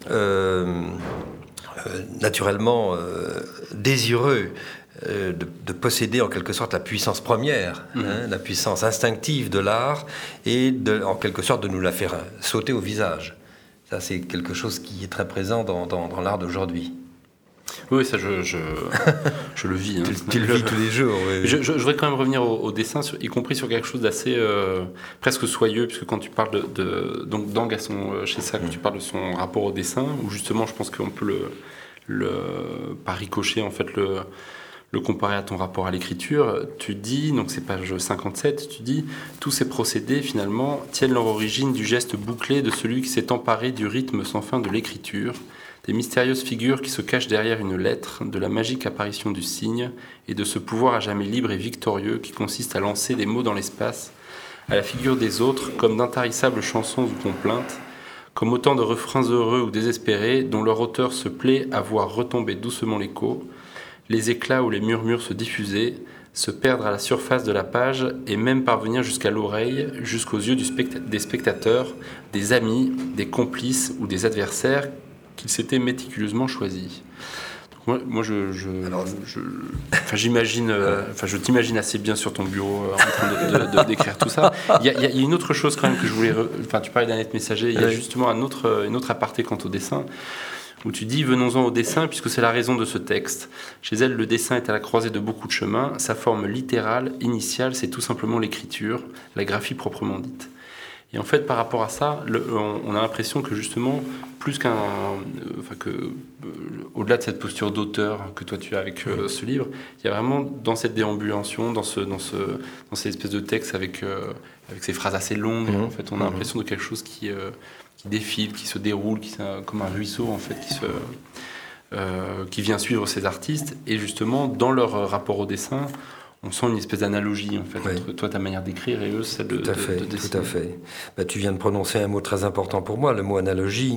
Speaker 2: Euh, Euh, naturellement euh, désireux euh, de, de posséder en quelque sorte la puissance première, mmh. hein, la puissance instinctive de l'art, et de, en quelque sorte de nous la faire sauter au visage. Ça, c'est quelque chose qui est très présent dans, dans, dans l'art d'aujourd'hui.
Speaker 1: Oui, ça, je, je, je le vis. Hein.
Speaker 2: tu, tu le vis tous les jours. Oui, oui.
Speaker 1: Je, je, je voudrais quand même revenir au, au dessin, sur, y compris sur quelque chose d'assez euh, presque soyeux, puisque quand tu parles de, de donc d'Ang à son Chessac, mmh. tu parles de son rapport au dessin, où justement, je pense qu'on peut le, le par ricochet en fait le le comparer à ton rapport à l'écriture. Tu dis, donc c'est page cinquante-sept, tu dis « Tous ces procédés, finalement, tiennent leur origine du geste bouclé de celui qui s'est emparé du rythme sans fin de l'écriture, des mystérieuses figures qui se cachent derrière une lettre, de la magique apparition du signe, et de ce pouvoir à jamais libre et victorieux qui consiste à lancer des mots dans l'espace, à la figure des autres, comme d'intarissables chansons ou complaintes, comme autant de refrains heureux ou désespérés, dont leur auteur se plaît à voir retomber doucement l'écho, les éclats où les murmures se diffusaient, se perdre à la surface de la page et même parvenir jusqu'à l'oreille, jusqu'aux yeux du specta- des spectateurs, des amis, des complices ou des adversaires qu'ils s'étaient méticuleusement choisis. » Donc moi, moi je, je, Alors, je, enfin, j'imagine, euh, enfin, je t'imagine assez bien sur ton bureau euh, en train de, de, de, d'écrire tout ça. Il y, a, il y a une autre chose quand même que je voulais... Re... Enfin, tu parlais d'Annette Messager, il y a justement un autre, une autre aparté quant au dessin, où tu dis « Venons-en au dessin, puisque c'est la raison de ce texte. Chez elle, le dessin est à la croisée de beaucoup de chemins. Sa forme littérale, initiale, c'est tout simplement l'écriture, la graphie proprement dite. » Et en fait, par rapport à ça, le, on, on a l'impression que justement, plus qu'un... Euh, enfin, que, euh, au-delà de cette posture d'auteur que toi tu as avec euh, ce livre, il y a vraiment dans cette déambulation, dans, ce, dans, ce, dans ces espèces de textes avec, euh, avec ces phrases assez longues, mmh. en fait, on a l'impression de quelque chose qui... Euh, qui défile, qui se déroule, qui, comme un ruisseau en fait, qui, se, euh, qui vient suivre ces artistes. Et justement, dans leur rapport au dessin, on sent une espèce d'analogie en fait, oui. entre toi, ta manière d'écrire, et eux, celle de,
Speaker 2: tout à
Speaker 1: de,
Speaker 2: fait,
Speaker 1: de dessiner.
Speaker 2: Tout à fait. Bah, tu viens de prononcer un mot très important pour moi, le mot analogie.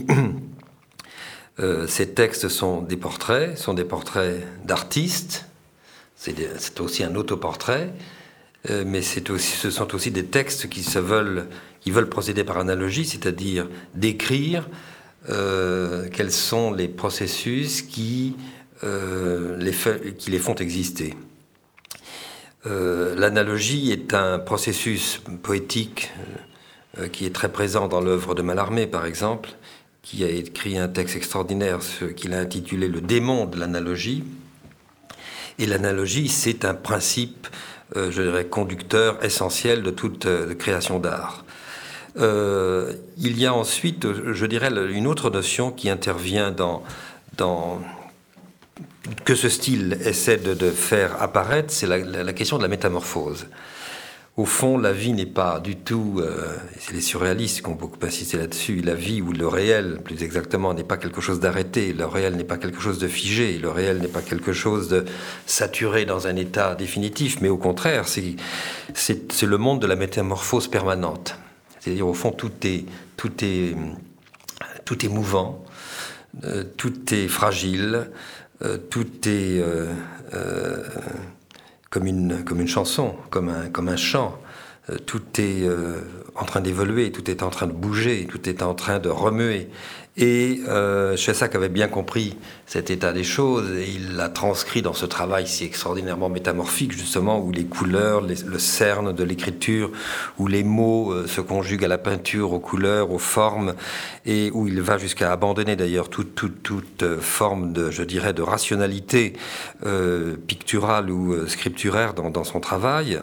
Speaker 2: euh, ces textes sont des portraits, sont des portraits d'artistes. C'est, des, c'est aussi un autoportrait. Euh, mais c'est aussi, ce sont aussi des textes qui se veulent, qui veulent procéder par analogie, c'est-à-dire décrire euh, quels sont les processus qui, euh, les, fait, qui les font exister. Euh, l'analogie est un processus poétique euh, qui est très présent dans l'œuvre de Mallarmé, par exemple, qui a écrit un texte extraordinaire qu'il a intitulé « Le démon de l'analogie ». Et l'analogie, c'est un principe, euh, je dirais, conducteur essentiel de toute euh, création d'art. Euh, il y a ensuite, je dirais, une autre notion qui intervient dans, dans que ce style essaie de, de faire apparaître, c'est la, la, la question de la métamorphose. Au fond, la vie n'est pas du tout, euh, c'est les surréalistes qui ont beaucoup insisté là-dessus, la vie ou le réel, plus exactement, n'est pas quelque chose d'arrêté, le réel n'est pas quelque chose de figé, le réel n'est pas quelque chose de saturé dans un état définitif, mais au contraire, c'est, c'est, c'est le monde de la métamorphose permanente. C'est-à-dire, au fond, tout est, tout est, tout est mouvant, euh, tout est fragile, euh, tout est... Euh, euh, Comme une, comme une chanson, comme un, comme un chant. Euh, tout est euh, en train d'évoluer, tout est en train de bouger, tout est en train de remuer. Et euh, Chessac avait bien compris cet état des choses et il l'a transcrit dans ce travail si extraordinairement métamorphique, justement, où les couleurs, les, le cerne de l'écriture, où les mots euh, se conjuguent à la peinture, aux couleurs, aux formes, et où il va jusqu'à abandonner d'ailleurs toute, toute, toute forme de, je dirais, de rationalité euh, picturale ou euh, scripturaire dans, dans son travail.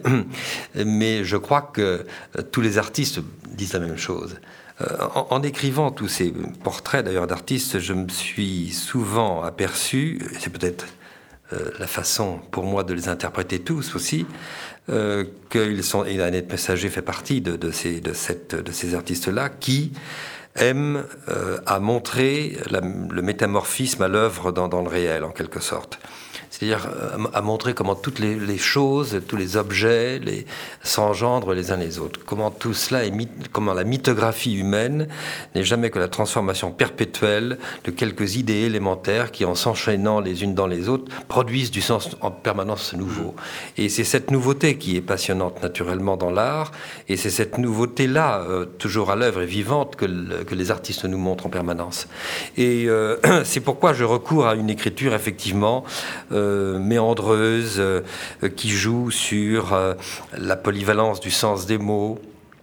Speaker 2: Mais je crois que euh, tous les artistes disent la même chose. En, en écrivant tous ces portraits d'ailleurs d'artistes, je me suis souvent aperçu, et c'est peut-être euh, la façon pour moi de les interpréter tous aussi, euh, qu'ils sont, et Annette Messager fait partie de, de, ces, de, cette, de ces artistes-là, qui aiment euh, à montrer la, le métamorphisme à l'œuvre dans, dans le réel, en quelque sorte. C'est-à-dire à montrer comment toutes les, les choses, tous les objets les, s'engendrent les uns les autres. Comment tout cela est, comment la mythographie humaine n'est jamais que la transformation perpétuelle de quelques idées élémentaires qui, en s'enchaînant les unes dans les autres, produisent du sens en permanence nouveau. Et c'est cette nouveauté qui est passionnante naturellement dans l'art, et c'est cette nouveauté-là, euh, toujours à l'œuvre et vivante, que, le, que les artistes nous montrent en permanence. Et euh, c'est pourquoi je recours à une écriture, effectivement, euh, Euh, méandreuse, euh, qui joue sur euh, la polyvalence du sens des mots,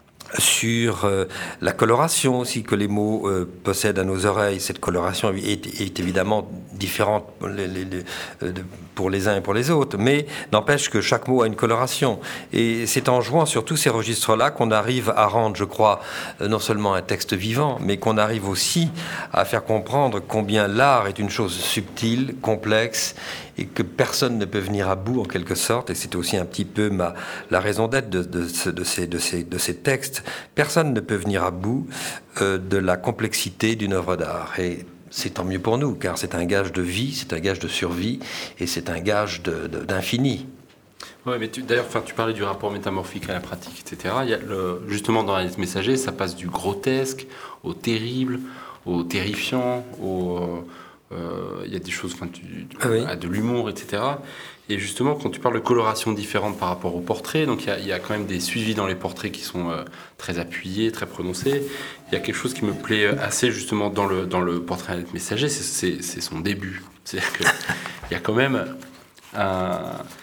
Speaker 2: sur euh, la coloration aussi que les mots euh, possèdent à nos oreilles. Cette coloration est, est évidemment différente pour les, les, les, euh, pour les uns et pour les autres, mais n'empêche que chaque mot a une coloration. Et c'est en jouant sur tous ces registres-là qu'on arrive à rendre, je crois, euh, non seulement un texte vivant, mais qu'on arrive aussi à faire comprendre combien l'art est une chose subtile, complexe, et que personne ne peut venir à bout en quelque sorte, et c'est aussi un petit peu ma, la raison d'être de, de, de, de, ces, de, ces, de ces textes. Personne ne peut venir à bout euh, de la complexité d'une œuvre d'art, et c'est tant mieux pour nous, car c'est un gage de vie, c'est un gage de survie, et c'est un gage de, de, d'infini.
Speaker 1: Ouais, mais tu, d'ailleurs, tu parlais du rapport métamorphique à la pratique, et cetera. Il y a le, justement, dans Annette Messager, ça passe du grotesque au terrible, au terrifiant, au... Il euh, y a des choses, enfin, tu,
Speaker 2: ah oui.
Speaker 1: à de l'humour, et cetera. Et justement, quand tu parles de coloration différente par rapport aux portraits, donc il y, y a quand même des suivis dans les portraits qui sont euh, très appuyés, très prononcés. Il y a quelque chose qui me plaît assez justement dans le, dans le portrait Annette Messager, c'est, c'est, c'est son début. C'est-à-dire qu'il y a quand même un...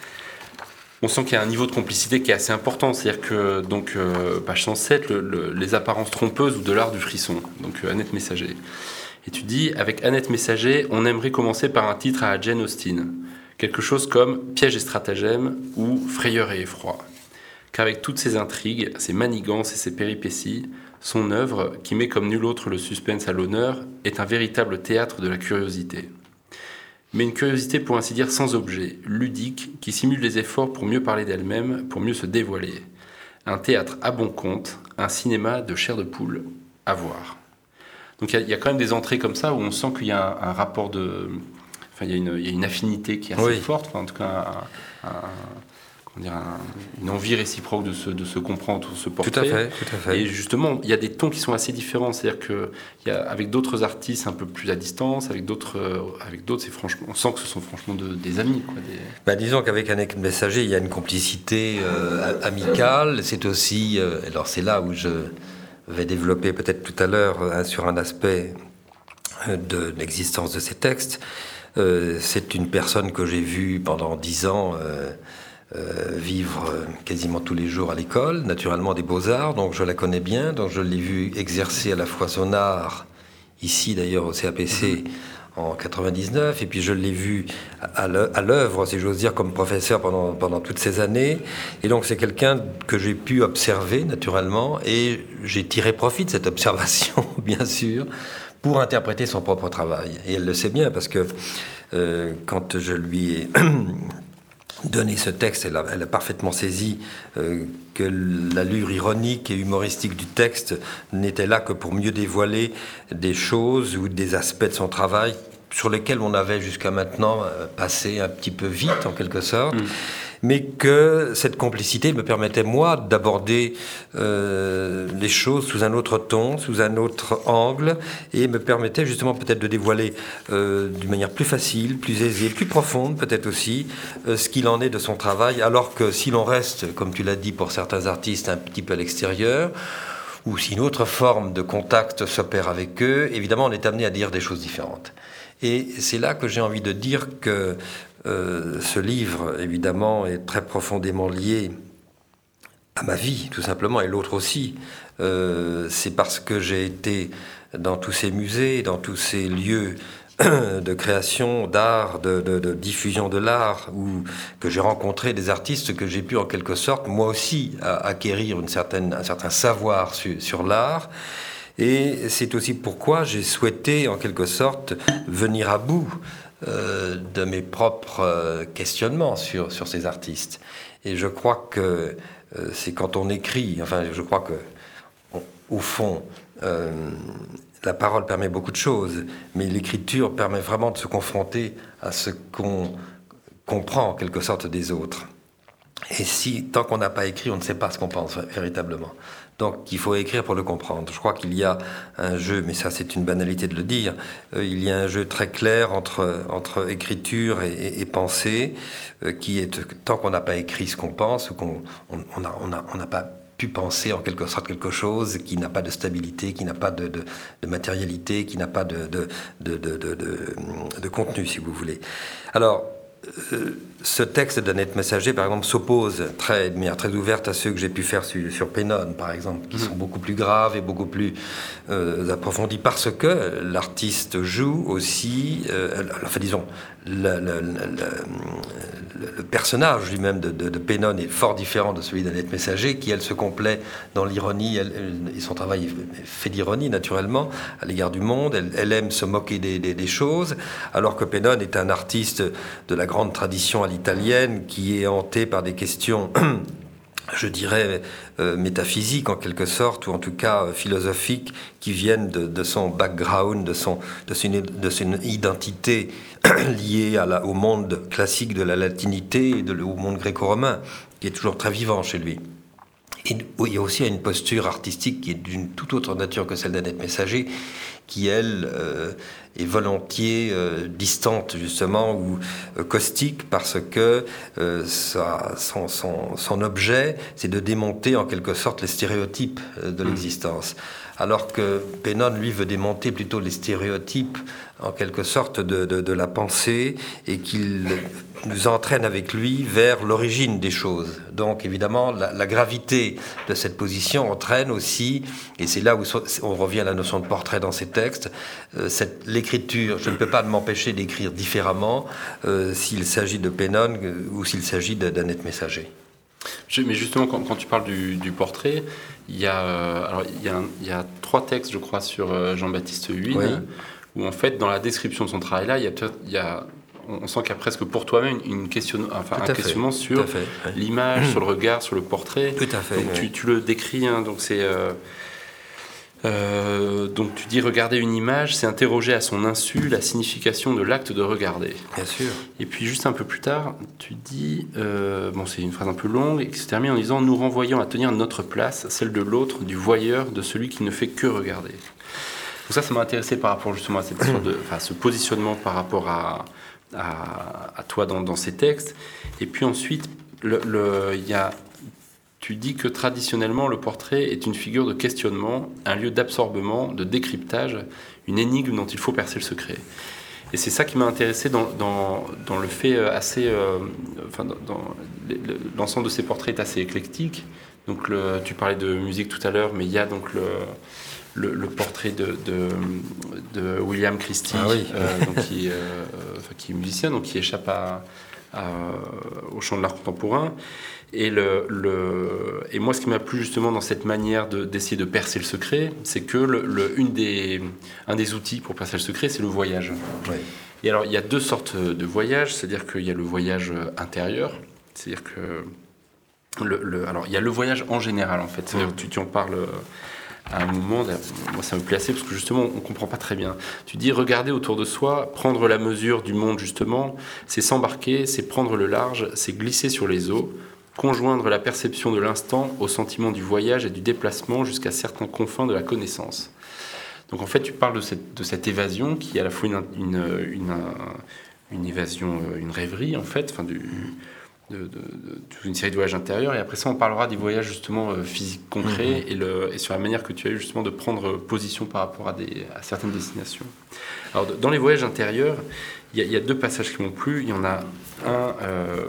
Speaker 1: On sent qu'il y a un niveau de complicité qui est assez important. C'est-à-dire que, donc, euh, page cent sept, le, le, les apparences trompeuses ou de l'art du frisson. Donc, euh, Annette Messager. Et tu dis, avec Annette Messager, on aimerait commencer par un titre à Jane Austen. Quelque chose comme Piège et stratagème ou Frayeur et effroi. Car avec toutes ces intrigues, ces manigances et ces péripéties, son œuvre, qui met comme nul autre le suspense à l'honneur, est un véritable théâtre de la curiosité. Mais une curiosité pour ainsi dire sans objet, ludique, qui simule les efforts pour mieux parler d'elle-même, pour mieux se dévoiler. Un théâtre à bon compte, un cinéma de chair de poule à voir. Donc il y, y a quand même des entrées comme ça où on sent qu'il y a un, un rapport de... Enfin, il y, y a une affinité qui est assez oui. forte, enfin, en tout cas un, un, comment dire, un, une envie réciproque de se, de se comprendre autour de ce portrait.
Speaker 2: Tout à fait, tout à fait.
Speaker 1: Et justement, il y a des tons qui sont assez différents, c'est-à-dire qu'avec d'autres artistes un peu plus à distance, avec d'autres, euh, avec d'autres c'est franchement, on sent que ce sont franchement de, des amis. Quoi, des...
Speaker 2: Bah, disons qu'avec Annette Messager, il y a une complicité euh, amicale, c'est aussi... Euh, alors c'est là où je... vais développer peut-être tout à l'heure hein, sur un aspect de l'existence de ces textes. Euh, c'est une personne que j'ai vue pendant dix ans euh, euh, vivre quasiment tous les jours à l'école, naturellement des Beaux-Arts, donc je la connais bien, donc je l'ai vue exercer à la fois son art, ici d'ailleurs au C A P C, en quatre-vingt-dix-neuf, et puis je l'ai vu à l'œuvre, si j'ose dire, comme professeur pendant, pendant toutes ces années. Et donc c'est quelqu'un que j'ai pu observer naturellement, et j'ai tiré profit de cette observation, bien sûr, pour interpréter son propre travail. Et elle le sait bien, parce que euh, quand je lui ai donné ce texte, elle a, elle a parfaitement saisi euh, que l'allure ironique et humoristique du texte n'était là que pour mieux dévoiler des choses ou des aspects de son travail sur lesquels on avait jusqu'à maintenant passé un petit peu vite, en quelque sorte, mmh. mais que cette complicité me permettait, moi, d'aborder euh, les choses sous un autre ton, sous un autre angle, et me permettait justement peut-être de dévoiler euh, d'une manière plus facile, plus aisée, plus profonde peut-être aussi, euh, ce qu'il en est de son travail, alors que si l'on reste, comme tu l'as dit pour certains artistes, un petit peu à l'extérieur, ou si une autre forme de contact s'opère avec eux, évidemment on est amené à dire des choses différentes. Et c'est là que j'ai envie de dire que euh, ce livre, évidemment, est très profondément lié à ma vie, tout simplement, et l'autre aussi. Euh, c'est parce que j'ai été dans tous ces musées, dans tous ces lieux de création, d'art, de, de, de diffusion de l'art, où que j'ai rencontré des artistes que j'ai pu, en quelque sorte, moi aussi, acquérir une certaine, un certain savoir sur, sur l'art. Et c'est aussi pourquoi j'ai souhaité, en quelque sorte, venir à bout euh, de mes propres euh, questionnements sur, sur ces artistes. Et je crois que euh, c'est quand on écrit, enfin, je crois que, on, au fond, euh, la parole permet beaucoup de choses, mais l'écriture permet vraiment de se confronter à ce qu'on comprend, en quelque sorte, des autres. Et si, tant qu'on n'a pas écrit, on ne sait pas ce qu'on pense véritablement. Donc il faut écrire pour le comprendre. Je crois qu'il y a un jeu, mais ça c'est une banalité de le dire, euh, il y a un jeu très clair entre, entre écriture et, et, et pensée, euh, qui est, tant qu'on n'a pas écrit ce qu'on pense, ou qu'on on n'a on a, on a pas pu penser en quelque sorte quelque chose qui n'a pas de stabilité, qui n'a pas de, de, de matérialité, qui n'a pas de, de, de, de, de, de, de contenu, si vous voulez. Alors, Euh, ce texte d'Annette Messager, par exemple, s'oppose très, de manière très ouverte à ceux que j'ai pu faire sur, sur Pénone, par exemple, qui mmh. sont beaucoup plus graves et beaucoup plus euh, approfondis, parce que l'artiste joue aussi, euh, enfin disons, le, le, le, le personnage lui-même de, de, de Pénone est fort différent de celui d'Annette Messager, qui, elle, se complaît dans l'ironie, elle, elle, et son travail est fait d'ironie, naturellement, à l'égard du monde, elle, elle aime se moquer des, des, des choses, alors que Pénone est un artiste de la grande tradition à l'italienne qui est hantée par des questions, je dirais, euh, métaphysiques en quelque sorte, ou en tout cas euh, philosophiques, qui viennent de, de son background, de son, de son, de son identité liée à la, au monde classique de la latinité et de, au monde gréco-romain, qui est toujours très vivant chez lui. Et il y a aussi une posture artistique qui est d'une toute autre nature que celle d'Annette Messager, qui, elle, euh, est volontiers euh, distante, justement, ou euh, caustique, parce que euh, sa, son, son, son objet, c'est de démonter, en quelque sorte, les stéréotypes euh, de l'existence. Alors que Pénone, lui, veut démonter plutôt les stéréotypes, en quelque sorte, de, de, de la pensée, et qu'il nous entraîne avec lui vers l'origine des choses. Donc, évidemment, la, la gravité de cette position entraîne aussi, et c'est là où on revient à la notion de portrait dans ces textes, euh, cette, l'écriture, je ne peux pas m'empêcher d'écrire différemment euh, s'il s'agit de Pénone euh, ou s'il s'agit d'Annette Messager.
Speaker 1: Je, mais justement, quand, quand tu parles du, du portrait, il y, a, euh, alors, il, y a un, il y a trois textes, je crois, sur euh, Jean-Baptiste Huynh, oui. Où en fait, dans la description de son travail-là, il y a, il y a, on sent qu'il y a presque pour toi-même une question, enfin, un questionnement fait. sur fait, oui. l'image, mmh. sur le regard, sur le portrait.
Speaker 2: Tout à fait.
Speaker 1: Donc,
Speaker 2: oui.
Speaker 1: tu, tu le décris, hein, donc c'est... Euh, Euh, donc tu dis regarder une image, c'est interroger à son insu la signification de l'acte de regarder.
Speaker 2: Bien sûr.
Speaker 1: Et puis juste un peu plus tard, tu dis, euh, bon c'est une phrase un peu longue, et qui se termine en disant nous renvoyons à tenir notre place, celle de l'autre, du voyeur, de celui qui ne fait que regarder. Donc ça, ça m'a intéressé par rapport justement à cette sorte de, enfin, ce positionnement par rapport à, à, à toi dans, dans ces textes. Et puis ensuite, le, le, y a tu dis que traditionnellement, le portrait est une figure de questionnement, un lieu d'absorbement, de décryptage, une énigme dont il faut percer le secret. Et c'est ça qui m'a intéressé dans, dans, dans le fait assez... Euh, enfin, dans, dans l'ensemble de ces portraits est assez éclectique. Donc le, tu parlais de musique tout à l'heure, mais il y a donc le, le, le portrait de, de, de William Christie,
Speaker 2: ah oui.
Speaker 1: euh, donc qui, euh, enfin, qui est musicien, donc qui échappe à, à, au champ de l'art contemporain. Et, le, le, et moi, ce qui m'a plu justement dans cette manière de, d'essayer de percer le secret, c'est que le, le, une des, un des outils pour percer le secret, c'est le voyage.
Speaker 2: Oui.
Speaker 1: Et alors, il y a deux sortes de voyages, c'est-à-dire qu'il y a le voyage intérieur, c'est-à-dire que le, le, alors il y a le voyage en général en fait. C'est-à-dire que tu, tu en parles à un moment, moi ça me plaît assez parce que justement on comprend pas très bien. Tu dis regarder autour de soi, prendre la mesure du monde justement, c'est s'embarquer, c'est prendre le large, c'est glisser sur les eaux. Conjoindre la perception de l'instant au sentiment du voyage et du déplacement jusqu'à certains confins de la connaissance. Donc en fait, tu parles de cette, de cette évasion qui est à la fois une, une, une, une évasion, une rêverie en fait, enfin du, de, de, de, d'une série de voyages intérieurs. Et après ça, on parlera des voyages justement physiques concrets mmh. et, le, et sur la manière que tu as eu justement de prendre position par rapport à, des, à certaines destinations. Alors dans les voyages intérieurs, il y, y a deux passages qui m'ont plu. Il y en a un... Euh,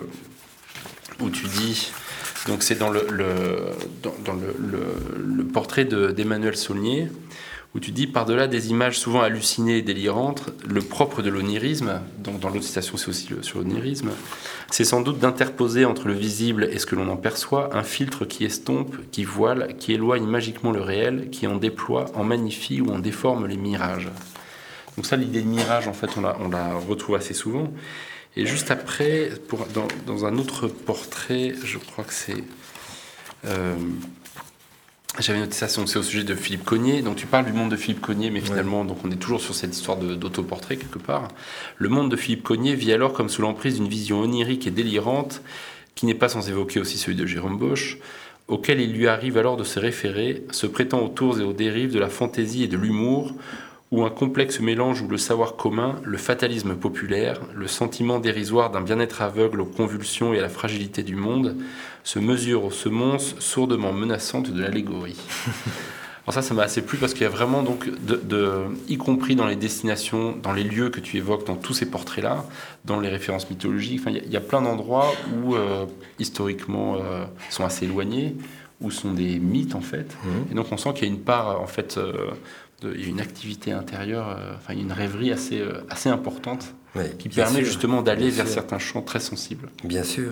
Speaker 1: où tu dis, donc c'est dans le, le, dans, dans le, le, le portrait de, d'Emmanuel Saulnier, où tu dis, par-delà des images souvent hallucinées et délirantes, le propre de l'onirisme, donc dans l'autre citation c'est aussi le, sur l'onirisme, c'est sans doute d'interposer entre le visible et ce que l'on en perçoit un filtre qui estompe, qui voile, qui éloigne magiquement le réel, qui en déploie, en magnifie ou en déforme les mirages. Donc ça, l'idée de mirage, en fait, on la, on la retrouve assez souvent. Et juste après, pour, dans, dans un autre portrait, je crois que c'est... Euh, j'avais noté ça, c'est au sujet de Philippe Cogniet. Donc tu parles du monde de Philippe Cogniet, mais finalement, ouais. donc on est toujours sur cette histoire de, d'autoportrait quelque part. Le monde de Philippe Cogniet vit alors comme sous l'emprise d'une vision onirique et délirante, qui n'est pas sans évoquer aussi celui de Jérôme Bosch, auquel il lui arrive alors de se référer, se prêtant aux tours et aux dérives de la fantaisie et de l'humour, où un complexe mélange où le savoir commun, le fatalisme populaire, le sentiment dérisoire d'un bien-être aveugle aux convulsions et à la fragilité du monde, se mesure aux semonces sourdement menaçantes de l'allégorie. Alors ça, ça m'a assez plu parce qu'il y a vraiment, donc, de, de, y compris dans les destinations, dans les lieux que tu évoques, dans tous ces portraits-là, dans les références mythologiques, enfin, il y a, il y a plein d'endroits où, euh, historiquement, euh, sont assez éloignés, où sont des mythes, en fait. Mmh. Et donc, on sent qu'il y a une part, en fait... Euh, De, il y a une activité intérieure, euh, enfin une rêverie assez, euh, assez importante oui, qui permet sûr, justement d'aller vers sûr. certains champs très sensibles.
Speaker 2: Bien sûr.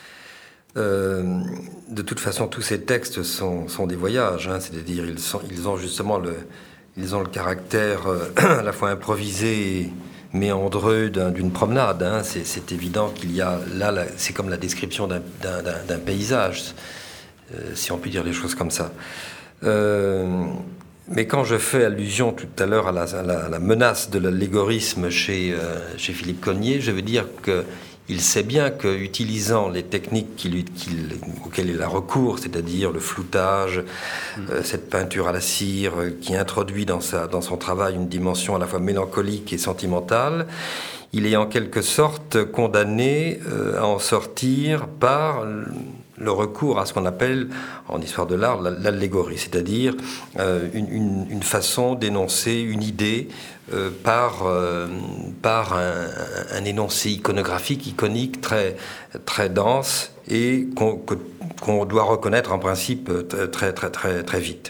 Speaker 2: Euh, de toute façon, tous ces textes sont, sont des voyages, hein, c'est-à-dire ils, sont, ils ont justement le, ils ont le caractère euh, à la fois improvisé et méandreux d'un, d'une promenade. Hein. C'est, c'est évident qu'il y a là, là c'est comme la description d'un, d'un, d'un, d'un paysage, euh, si on peut dire les choses comme ça. Euh, Mais quand je fais allusion tout à l'heure à la, à la, à la menace de l'allégorisme chez, euh, chez Philippe Cogniet, je veux dire qu'il sait bien qu'utilisant les techniques qu'il, qu'il, auxquelles il a recours, c'est-à-dire le floutage, mmh. euh, cette peinture à la cire euh, qui introduit dans, sa, dans son travail une dimension à la fois mélancolique et sentimentale, il est en quelque sorte condamné euh, à en sortir par... le recours à ce qu'on appelle, en histoire de l'art, l'allégorie, c'est-à-dire euh, une, une, une façon d'énoncer une idée euh, par, euh, par un, un énoncé iconographique, iconique, très, très dense, et qu'on, que, qu'on doit reconnaître en principe très, très, très, très vite.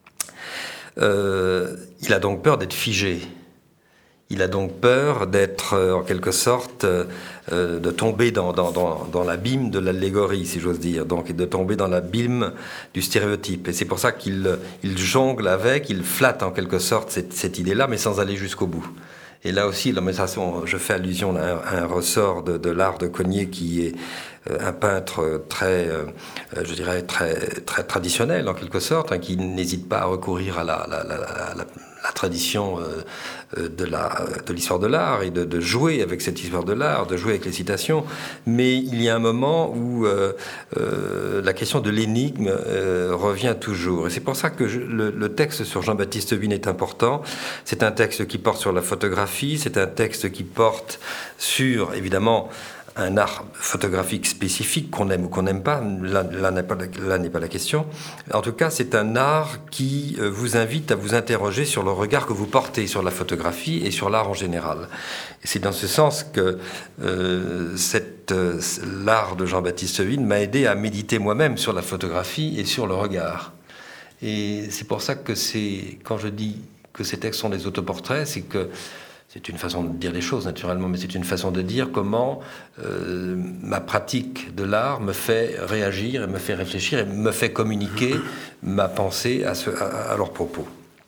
Speaker 2: Euh, il a donc peur d'être figé. Il a donc peur d'être, euh, en quelque sorte, euh, de tomber dans, dans, dans, dans l'abîme de l'allégorie, si j'ose dire, donc, et de tomber dans l'abîme du stéréotype. Et c'est pour ça qu'il il jongle avec, il flatte en quelque sorte cette, cette idée-là, mais sans aller jusqu'au bout. Et là aussi, là, mais ça, je fais allusion à un, à un ressort de, de l'art de Cogniet qui est un peintre très, euh, je dirais, très, très traditionnel en quelque sorte, hein, qui n'hésite pas à recourir à la, la, la, la, la, la tradition euh, de, la, de l'histoire de l'art et de, de jouer avec cette histoire de l'art, de jouer avec les citations. Mais il y a un moment où euh, euh, la question de l'énigme euh, revient toujours. Et c'est pour ça que je, le, le texte sur Jean-Baptiste Vine est important. C'est un texte qui porte sur la photographie, c'est un texte qui porte sur, évidemment, un art photographique spécifique qu'on aime ou qu'on n'aime pas. Là, là, n'est pas la, là n'est pas la question. En tout cas, c'est un art qui vous invite à vous interroger sur le regard que vous portez sur la photographie et sur l'art en général. Et c'est dans ce sens que euh, cette, euh, l'art de Jean-Baptiste Huynh m'a aidé à méditer moi-même sur la photographie et sur le regard. Et c'est pour ça que c'est, quand je dis que ces textes sont des autoportraits, c'est que c'est une façon de dire les choses naturellement, mais c'est une façon de dire comment euh, ma pratique de l'art me fait réagir, et me fait réfléchir et me fait communiquer ma pensée à, ce, à, à leurs propos.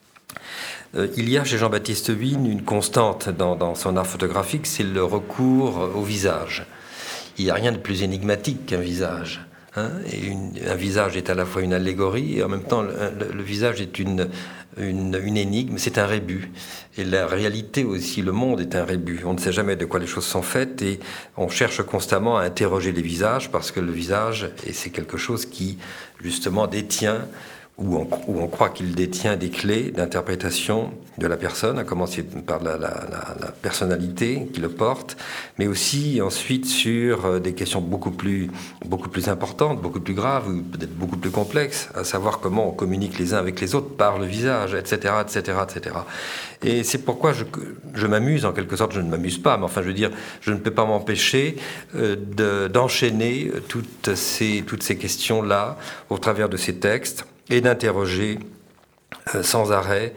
Speaker 2: Euh, il y a chez Jean-Baptiste Huynh une constante dans, dans son art photographique, c'est le recours au visage. Il n'y a rien de plus énigmatique qu'un visage. Hein, et une, un visage est à la fois une allégorie et en même temps le, le, le visage est une, une, une énigme, c'est un rébut. Et la réalité aussi, le monde est un rébut. On ne sait jamais de quoi les choses sont faites et on cherche constamment à interroger les visages parce que le visage, et c'est quelque chose qui justement détient où on, où on croit qu'il détient des clés d'interprétation de la personne, à commencer par la, la, la, la personnalité qui le porte, mais aussi ensuite sur des questions beaucoup plus, beaucoup plus importantes, beaucoup plus graves, ou peut-être beaucoup plus complexes, à savoir comment on communique les uns avec les autres par le visage, et cetera, et cetera, et cetera. Et c'est pourquoi je, je m'amuse, en quelque sorte, je ne m'amuse pas, mais enfin, je veux dire, je ne peux pas m'empêcher euh, de, d'enchaîner toutes ces, toutes ces questions-là au travers de ces textes, et d'interroger euh, sans arrêt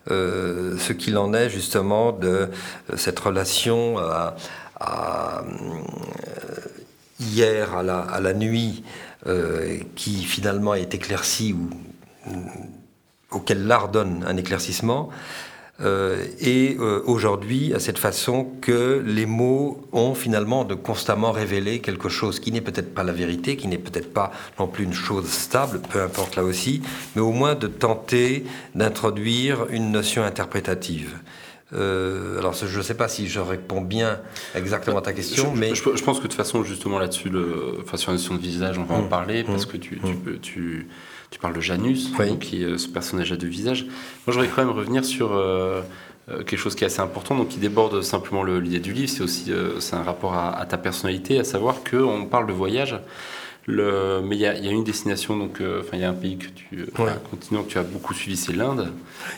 Speaker 2: euh, ce qu'il en est justement de euh, cette relation à, à, euh, hier à la, à la nuit euh, qui finalement est éclaircie ou euh, auquel l'art donne un éclaircissement. Euh, et euh, aujourd'hui, à cette façon que les mots ont finalement de constamment révéler quelque chose qui n'est peut-être pas la vérité, qui n'est peut-être pas non plus une chose stable, peu importe là aussi, mais au moins de tenter d'introduire une notion interprétative. Euh, alors, je ne sais pas si je réponds bien exactement à ta question,
Speaker 1: je,
Speaker 2: mais...
Speaker 1: Je, je pense que de toute façon, justement, là-dessus, le, enfin, sur la notion de visage, on va mmh. en parler, parce mmh. que tu, tu, mmh. peux, tu, tu parles de Janus, oui. donc, qui est ce personnage à deux visages. Moi, je voudrais quand même revenir sur euh, quelque chose qui est assez important, donc qui déborde simplement le, l'idée du livre, c'est aussi euh, c'est un rapport à, à ta personnalité, à savoir qu'on parle de voyage. Le, mais il y, y a une destination, donc, euh, il y a un pays que tu, ouais. un continent que tu as beaucoup suivi, c'est l'Inde.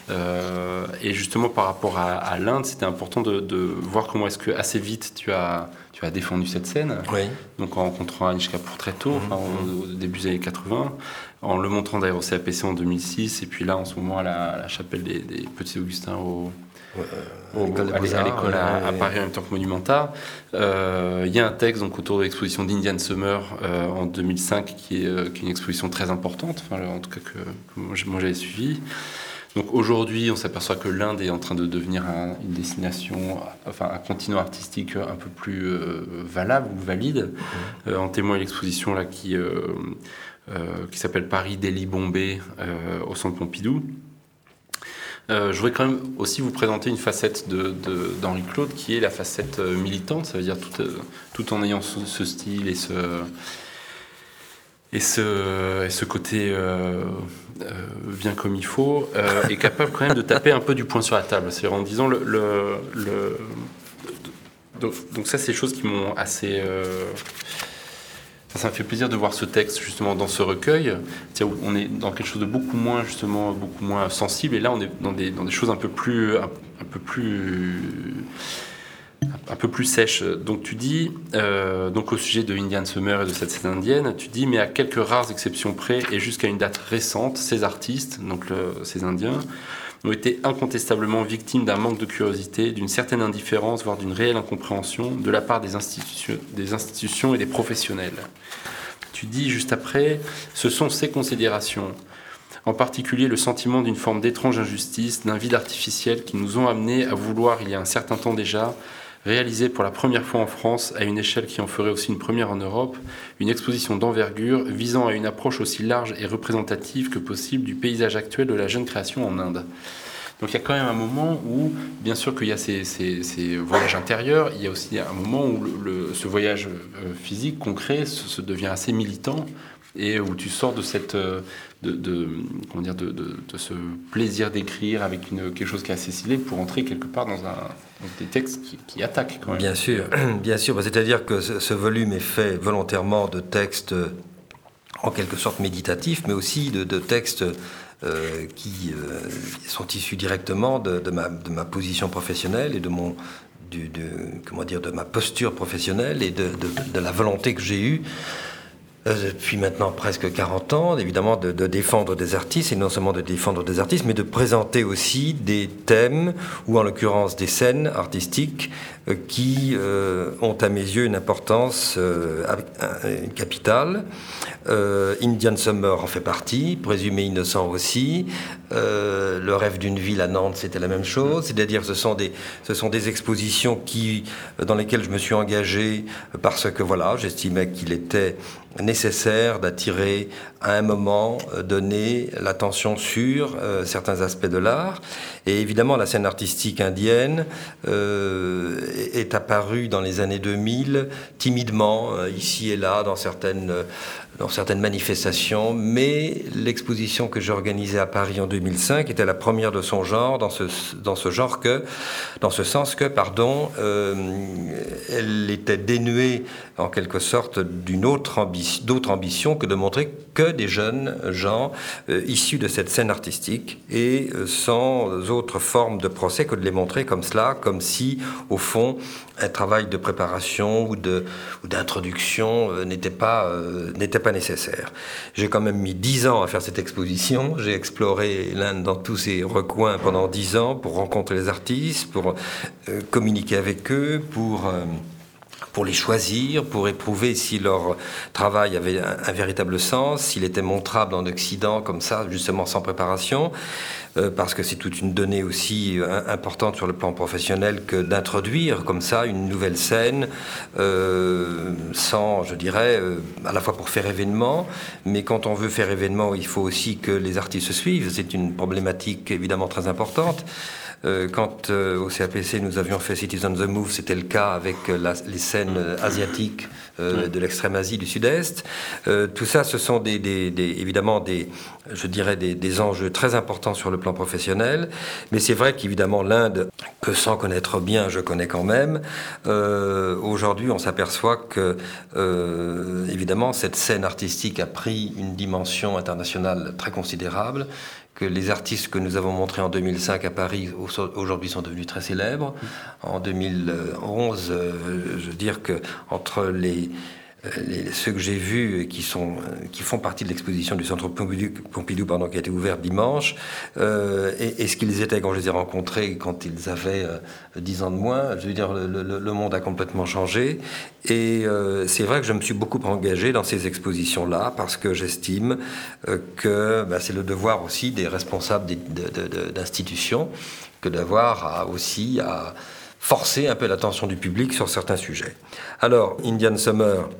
Speaker 1: Euh, et justement, par rapport à, à l'Inde, c'était important de, de voir comment est-ce que assez vite tu as, tu as défendu cette scène.
Speaker 2: Oui.
Speaker 1: Donc en rencontrant Anish Kapoor très tôt, mmh. enfin, au, au début des années quatre-vingts, en le montrant d'ailleurs au C A P C en deux mille six, et puis là en ce moment à la, à la chapelle des, des Petits Augustins au Au, à l'école à, à Paris en même temps que Monumental. Euh, il y a un texte donc, autour de l'exposition d'Indian Summer euh, en deux mille cinq qui est, euh, qui est une exposition très importante, enfin, en tout cas que, que moi, moi j'avais suivi. Donc aujourd'hui on s'aperçoit que l'Inde est en train de devenir un, une destination, enfin un continent artistique un peu plus euh, valable ou valide. Mmh. Euh, en témoigne l'exposition là, qui, euh, euh, qui s'appelle Paris, Delhi, Bombay euh, au Centre Pompidou. Euh, je voudrais quand même aussi vous présenter une facette de, de, d'Henri Claude qui est la facette euh, militante, ça veut dire tout, euh, tout en ayant ce, ce style et ce, et ce, et ce côté euh, euh, bien comme il faut, euh, est capable quand même de taper un peu du poing sur la table. C'est-à-dire en disant le... le, le donc, donc ça, c'est des choses qui m'ont assez... Euh, Ça me fait plaisir de voir ce texte justement dans ce recueil. Où on est dans quelque chose de beaucoup moins justement beaucoup moins sensible, et là on est dans des dans des choses un peu plus un, un peu plus un peu plus sèches. Donc tu dis euh, donc au sujet de Indian Summer et de cette scène indienne, tu dis mais à quelques rares exceptions près et jusqu'à une date récente, ces artistes, donc le, ces Indiens, ont été incontestablement victimes d'un manque de curiosité, d'une certaine indifférence, voire d'une réelle incompréhension de la part des institutions, des institutions et des professionnels. Tu dis juste après, ce sont ces considérations, en particulier le sentiment d'une forme d'étrange injustice, d'un vide artificiel qui nous ont amenés à vouloir, il y a un certain temps déjà, réaliser pour la première fois en France, à une échelle qui en ferait aussi une première en Europe, une exposition d'envergure visant à une approche aussi large et représentative que possible du paysage actuel de la jeune création en Inde. Donc il y a quand même un moment où, bien sûr qu'il y a ces, ces, ces voyages intérieurs, il y a aussi un moment où le, le, ce voyage physique, concret, se, se devient assez militant et où tu sors de cette de, de comment dire de, de, de ce plaisir d'écrire avec une, quelque chose qui est assez stylé pour entrer quelque part dans, un, dans des textes qui, qui attaquent quand même.
Speaker 2: Bien sûr, bien sûr. C'est-à-dire que ce, ce volume est fait volontairement de textes en quelque sorte méditatifs, mais aussi de, de textes euh, qui euh, sont issus directement de, de, ma, de ma position professionnelle et de mon du, de, comment dire, de ma posture professionnelle et de, de, de la volonté que j'ai eue depuis maintenant presque quarante ans, évidemment, de, de défendre des artistes, et non seulement de défendre des artistes, mais de présenter aussi des thèmes, ou en l'occurrence des scènes artistiques, euh, qui euh, ont à mes yeux une importance euh, capitale. Euh, Indian Summer en fait partie, Présumé innocent aussi. Euh, le rêve d'une ville à Nantes, c'était la même chose. C'est-à-dire, ce sont des, ce sont des expositions qui, dans lesquelles je me suis engagé parce que, voilà, j'estimais qu'il était nécessaire d'attirer à un moment donné l'attention sur euh, certains aspects de l'art. Et évidemment, la scène artistique indienne euh, est apparue dans les années deux mille timidement, euh, ici et là, dans certaines, dans certaines manifestations. Mais l'exposition que j'ai organisée à Paris en deux mille cinq était la première de son genre, dans ce, dans ce genre que, dans ce sens que, pardon, euh, elle était dénuée en quelque sorte d'une autre ambition, d'autres ambitions que de montrer que des jeunes gens euh, issus de cette scène artistique et euh, sans autre forme de procès que de les montrer comme cela, comme si, au fond, un travail de préparation ou, de, ou d'introduction euh, n'était pas, euh, n'était pas nécessaire. J'ai quand même mis dix ans à faire cette exposition. J'ai exploré l'Inde dans tous ses recoins pendant dix ans pour rencontrer les artistes, pour euh, communiquer avec eux, pour... Euh, pour les choisir, pour éprouver si leur travail avait un, un véritable sens, s'il était montrable en Occident comme ça, justement sans préparation, euh, parce que c'est toute une donnée aussi euh, importante sur le plan professionnel que d'introduire comme ça une nouvelle scène, euh, sans, je dirais, euh, à la fois pour faire événement, mais quand on veut faire événement, il faut aussi que les artistes suivent. C'est une problématique évidemment très importante. Euh, quand euh, au C A P C nous avions fait Cities on the Move, c'était le cas avec euh, la, les scènes euh, asiatiques euh, de l'extrême Asie, du Sud-Est. Euh, tout ça, ce sont des, des, des, évidemment des, je dirais des, des enjeux très importants sur le plan professionnel. Mais c'est vrai qu'évidemment l'Inde, que sans connaître bien, je connais quand même. Euh, aujourd'hui, on s'aperçoit que euh, évidemment cette scène artistique a pris une dimension internationale très considérable, que les artistes que nous avons montrés en deux mille cinq à Paris aujourd'hui sont devenus très célèbres. En deux mille onze, euh, je veux dire que entre les, les ceux que j'ai vus qui sont qui font partie de l'exposition du Centre Pompidou, Pompidou pardon, qui a été ouverte dimanche, euh, et, et ce qu'ils étaient quand je les ai rencontrés, quand ils avaient euh, dix ans de moins, je veux dire le, le, le monde a complètement changé. Et euh, c'est vrai que je me suis beaucoup engagé dans ces expositions-là parce que j'estime euh, que bah, c'est le devoir aussi des responsables des, de, de, de, d'institutions que d'avoir à, aussi à forcer un peu l'attention du public sur certains sujets. Alors, Indian Summer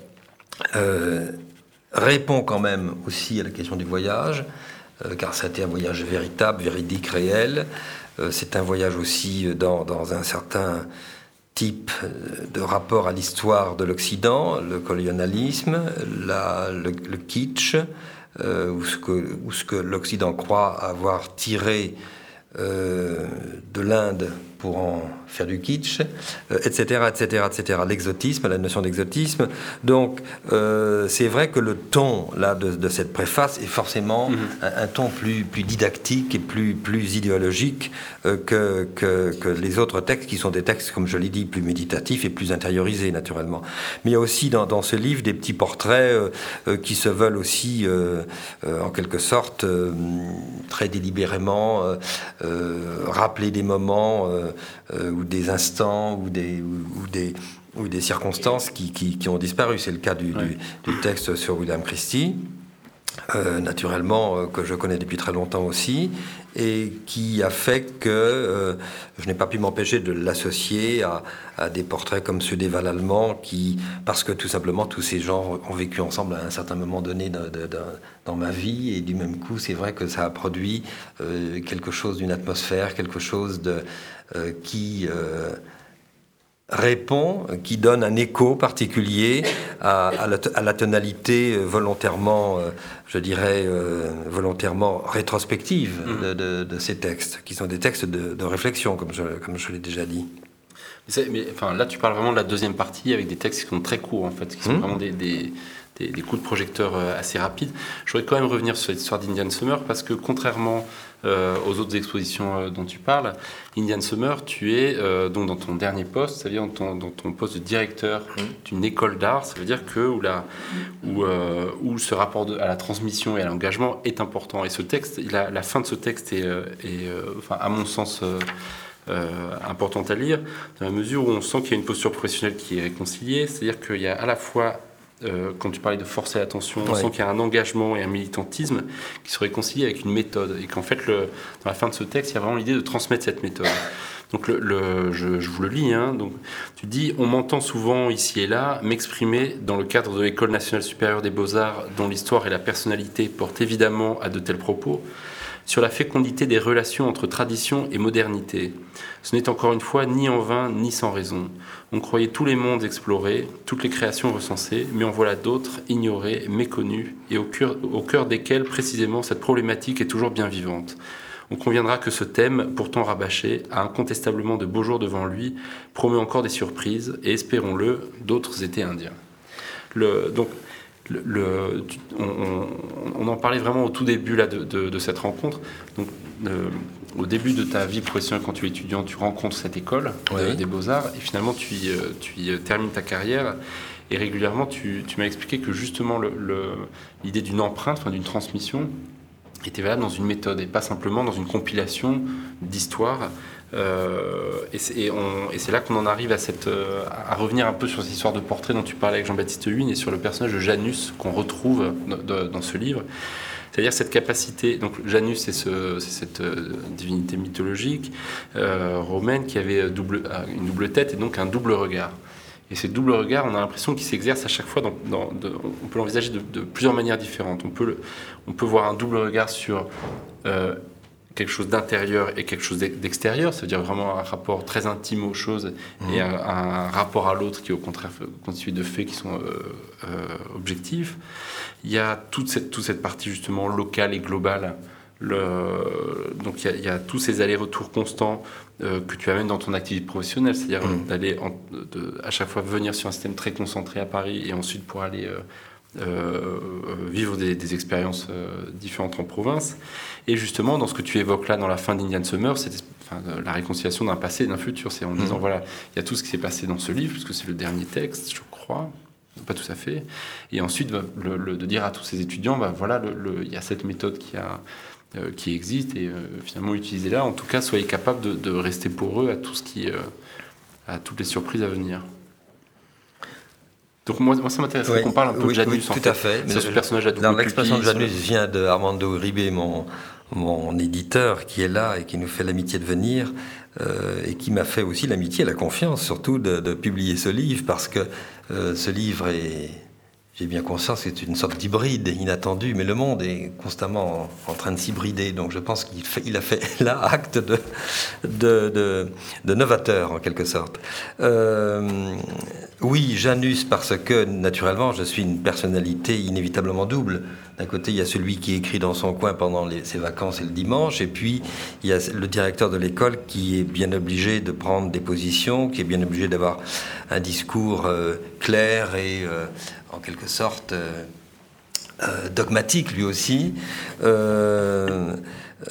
Speaker 2: euh, répond quand même aussi à la question du voyage, euh, car ça a été un voyage véritable, véridique, réel. Euh, c'est un voyage aussi dans, dans un certain type de rapport à l'histoire de l'Occident, le colonialisme, la, le, le kitsch, euh, ou, ce que, ou ce que l'Occident croit avoir tiré euh, de l'Inde pour en faire du kitsch, euh, et cetera, et cetera, et cetera. L'exotisme, la notion d'exotisme. Donc, euh, c'est vrai que le ton là de, de cette préface est forcément mmh. un, un ton plus, plus didactique et plus, plus idéologique euh, que, que, que les autres textes, qui sont des textes, comme je l'ai dit, plus méditatifs et plus intériorisés, naturellement. Mais il y a aussi dans, dans ce livre des petits portraits euh, euh, qui se veulent aussi, euh, euh, en quelque sorte, euh, très délibérément euh, euh, rappeler des moments euh, Euh, ou des instants ou des, ou, ou des, ou des circonstances qui, qui, qui ont disparu. C'est le cas du, ouais. du, du texte sur William Christie, euh, naturellement, euh, que je connais depuis très longtemps aussi, et qui a fait que euh, je n'ai pas pu m'empêcher de l'associer à, à des portraits comme ceux des Val allemands, qui, parce que tout simplement tous ces gens ont vécu ensemble à un certain moment donné de, de, de, dans ma vie, et du même coup c'est vrai que ça a produit euh, quelque chose d'une atmosphère, quelque chose de, euh, qui, euh, répond, qui donne un écho particulier à, à, la, à la tonalité volontairement, euh, je dirais, euh, volontairement rétrospective mmh. de, de, de ces textes, qui sont des textes de, de réflexion, comme je, comme je l'ai déjà dit.
Speaker 1: Mais, mais enfin, là, tu parles vraiment de la deuxième partie, avec des textes qui sont très courts, en fait, qui sont mmh. vraiment des... des... Des, des coups de projecteur assez rapides. Je voudrais quand même revenir sur l'histoire d'Indian Summer parce que contrairement euh, aux autres expositions euh, dont tu parles, Indian Summer, tu es euh, donc dans ton dernier poste, c'est-à-dire dans ton, dans ton poste de directeur mmh. d'une école d'art. Ça veut dire que où, la, où, euh, où ce rapport de, à la transmission et à l'engagement est important. Et ce texte, la, la fin de ce texte est, est euh, enfin, à mon sens, euh, Euh, importante à lire, dans la mesure où on sent qu'il y a une posture professionnelle qui est réconciliée, c'est-à-dire qu'il y a à la fois, euh, quand tu parlais de forcer l'attention, on ouais. sent qu'il y a un engagement et un militantisme qui se réconcilient avec une méthode, et qu'en fait, le, dans la fin de ce texte, il y a vraiment l'idée de transmettre cette méthode. Donc, le, le, je, je vous le lis, hein, donc, tu dis « On m'entend souvent, ici et là, m'exprimer dans le cadre de l'École nationale supérieure des beaux-arts, dont l'histoire et la personnalité portent évidemment à de tels propos, sur la fécondité des relations entre tradition et modernité. Ce n'est encore une fois ni en vain ni sans raison. On croyait tous les mondes explorés, toutes les créations recensées, mais en voilà d'autres ignorées, méconnues, et au cœur, au cœur desquelles précisément cette problématique est toujours bien vivante. On conviendra que ce thème, pourtant rabâché, a incontestablement de beaux jours devant lui, promet encore des surprises, et espérons-le, d'autres étaient indiens. Le, donc, Le, le, on, on en parlait vraiment au tout début là, de, de, de cette rencontre. Donc, euh, au début de ta vie professionnelle, quand tu es étudiant, tu rencontres cette école oui. de, des Beaux-Arts et finalement tu y, tu y termines ta carrière. Et régulièrement, tu, tu m'as expliqué que justement le, le, l'idée d'une empreinte, enfin, d'une transmission, était valable dans une méthode et pas simplement dans une compilation d'histoires. Euh, et, c'est, et, on, et c'est là qu'on en arrive à, cette, euh, à revenir un peu sur cette histoire de portrait dont tu parlais avec Jean-Baptiste Huynh et sur le personnage de Janus qu'on retrouve de, de, dans ce livre. C'est-à-dire cette capacité, donc Janus c'est, ce, c'est cette euh, divinité mythologique euh, romaine qui avait double, une double tête et donc un double regard. Et ce double regard, on a l'impression qu'il s'exerce à chaque fois, dans, dans, de, on peut l'envisager de, de plusieurs manières différentes. On peut, le, on peut voir un double regard sur euh, quelque chose d'intérieur et quelque chose d'extérieur, ça veut dire vraiment un rapport très intime aux choses mmh. et un, un rapport à l'autre qui est au contraire constitué de faits qui sont euh, euh, objectifs. Il y a toute cette, toute cette partie justement locale et globale. Le, donc il y, a, il y a tous ces allers-retours constants euh, que tu amènes dans ton activité professionnelle, c'est-à-dire mmh. d'aller en, de, à chaque fois venir sur un système très concentré à Paris et ensuite pour aller euh, euh, vivre des, des expériences euh, différentes en province. Et justement, dans ce que tu évoques là dans la fin d'Indian Summer, c'est enfin, la réconciliation d'un passé et d'un futur. C'est en mmh. disant, voilà, il y a tout ce qui s'est passé dans ce livre, puisque c'est le dernier texte, je crois, pas tout à fait. Et ensuite, le, le, de dire à tous ces étudiants, bah, voilà, le, le, il y a cette méthode qui a... Euh, qui existe et euh, finalement utilisez là. En tout cas, soyez capables de, de rester pour eux à tout ce qui, euh, à toutes les surprises à venir. Donc moi, moi ça m'intéresse oui, qu'on parle un peu
Speaker 2: oui,
Speaker 1: de Janus.
Speaker 2: Oui,
Speaker 1: en
Speaker 2: tout
Speaker 1: fait.
Speaker 2: à fait.
Speaker 1: C'est ce personnage à double
Speaker 2: pupille. L'expression de Janus
Speaker 1: sur...
Speaker 2: vient de Armando Uribe, mon, mon éditeur, qui est là et qui nous fait l'amitié de venir euh, et qui m'a fait aussi l'amitié et la confiance, surtout de, de publier ce livre, parce que euh, ce livre est... J'ai bien conscience que c'est une sorte d'hybride inattendu, mais le monde est constamment en, en train de s'hybrider. Donc je pense qu'il fait, il a fait là acte de, de, de, de novateur, en quelque sorte. Euh, oui, Janus, parce que naturellement, je suis une personnalité inévitablement double. D'un côté, il y a celui qui écrit dans son coin pendant les, ses vacances et le dimanche, et puis il y a le directeur de l'école qui est bien obligé de prendre des positions, qui est bien obligé d'avoir un discours euh, clair et... Euh, en quelque sorte euh, euh, dogmatique lui aussi. Euh, euh,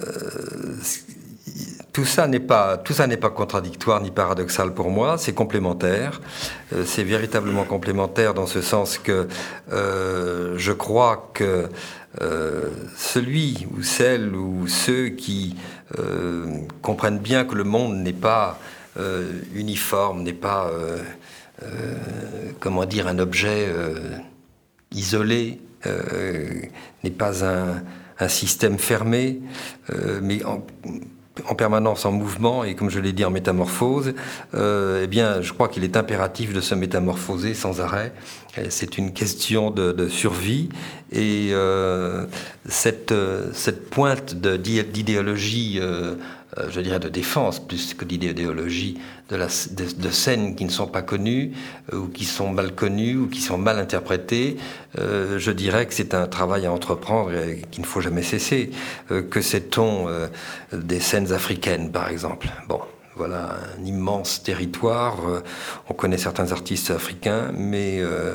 Speaker 2: tout ça n'est pas, tout ça n'est pas contradictoire ni paradoxal pour moi, c'est complémentaire. Euh, c'est véritablement complémentaire dans ce sens que euh, je crois que euh, celui ou celle ou ceux qui euh, comprennent bien que le monde n'est pas euh, uniforme, n'est pas... Euh, Euh, comment dire, un objet euh, isolé, euh, n'est pas un, un système fermé, euh, mais en, en permanence en mouvement et, comme je l'ai dit, en métamorphose, euh, eh bien, je crois qu'il est impératif de se métamorphoser sans arrêt. C'est une question de, de survie et euh, cette, cette pointe de, d'idéologie euh, euh, je dirais, de défense, plus que d'idéologie, de, la, de, de scènes qui ne sont pas connues, euh, ou qui sont mal connues, ou qui sont mal interprétées, euh, je dirais que c'est un travail à entreprendre et qu'il ne faut jamais cesser. Euh, que sait-on euh, des scènes africaines, par exemple? Bon. Voilà un immense territoire. On connaît certains artistes africains, mais euh,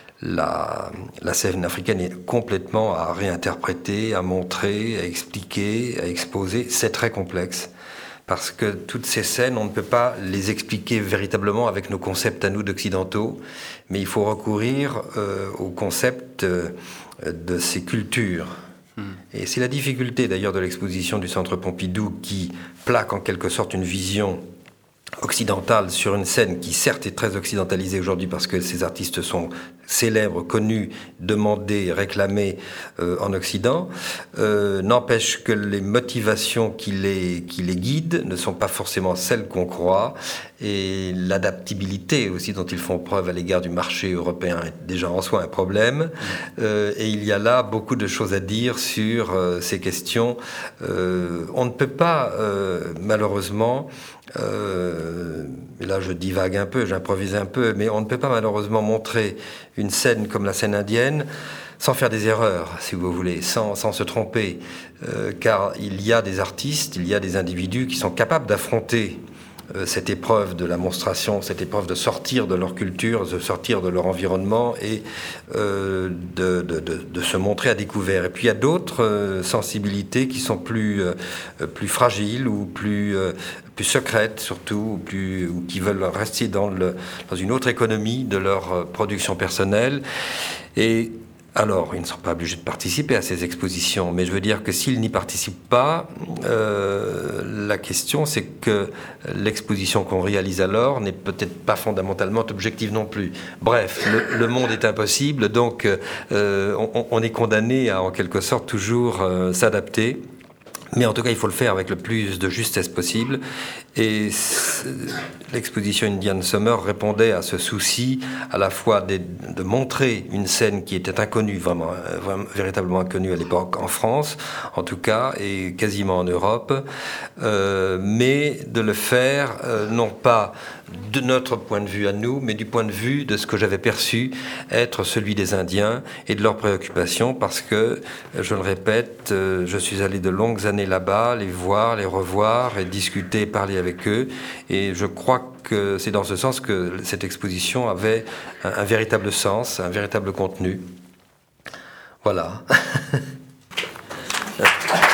Speaker 2: la, la scène africaine est complètement à réinterpréter, à montrer, à expliquer, à exposer. C'est très complexe. Parce que toutes ces scènes, on ne peut pas les expliquer véritablement avec nos concepts à nous d'occidentaux, mais il faut recourir euh, aux concepts euh, de ces cultures. Et c'est la difficulté d'ailleurs de l'exposition du Centre Pompidou qui plaque en quelque sorte une vision occidentale sur une scène qui certes est très occidentalisée aujourd'hui parce que ces artistes sont célèbres, connus, demandés, réclamés euh, en Occident, euh, n'empêche que les motivations qui les, qui les guident ne sont pas forcément celles qu'on croit, et l'adaptabilité aussi dont ils font preuve à l'égard du marché européen est déjà en soi un problème, euh, et il y a là beaucoup de choses à dire sur euh, ces questions. Euh, on ne peut pas, euh, malheureusement, Euh, et là je divague un peu, j'improvise un peu, mais on ne peut pas malheureusement montrer une scène comme la scène indienne sans faire des erreurs, si vous voulez, sans, sans se tromper, euh, car il y a des artistes, il y a des individus qui sont capables d'affronter euh, cette épreuve de la monstration, cette épreuve de sortir de leur culture, de sortir de leur environnement et euh, de, de, de, de se montrer à découvert. Et puis il y a d'autres euh, sensibilités qui sont plus, euh, plus fragiles ou plus... Euh, plus secrètes surtout, ou, plus, ou qui veulent rester dans, le, dans une autre économie de leur production personnelle. Et alors, ils ne sont pas obligés de participer à ces expositions, mais je veux dire que s'ils n'y participent pas, euh, la question c'est que l'exposition qu'on réalise alors n'est peut-être pas fondamentalement objective non plus. Bref, le, le monde est impossible, donc euh, on, on est condamné à en quelque sorte toujours euh, s'adapter. Mais en tout cas, il faut le faire avec le plus de justesse possible. Et l'exposition Indian Summer répondait à ce souci, à la fois de, de montrer une scène qui était inconnue, vraiment, vraiment véritablement inconnue à l'époque en France, en tout cas, et quasiment en Europe, euh, mais de le faire euh, non pas de notre point de vue à nous, mais du point de vue de ce que j'avais perçu être celui des Indiens et de leurs préoccupations, parce que, je le répète, euh, je suis allé de longues années là-bas, les voir, les revoir, et discuter, parler avec eux, et je crois que c'est dans ce sens que cette exposition avait un, un véritable sens, un véritable contenu. Voilà.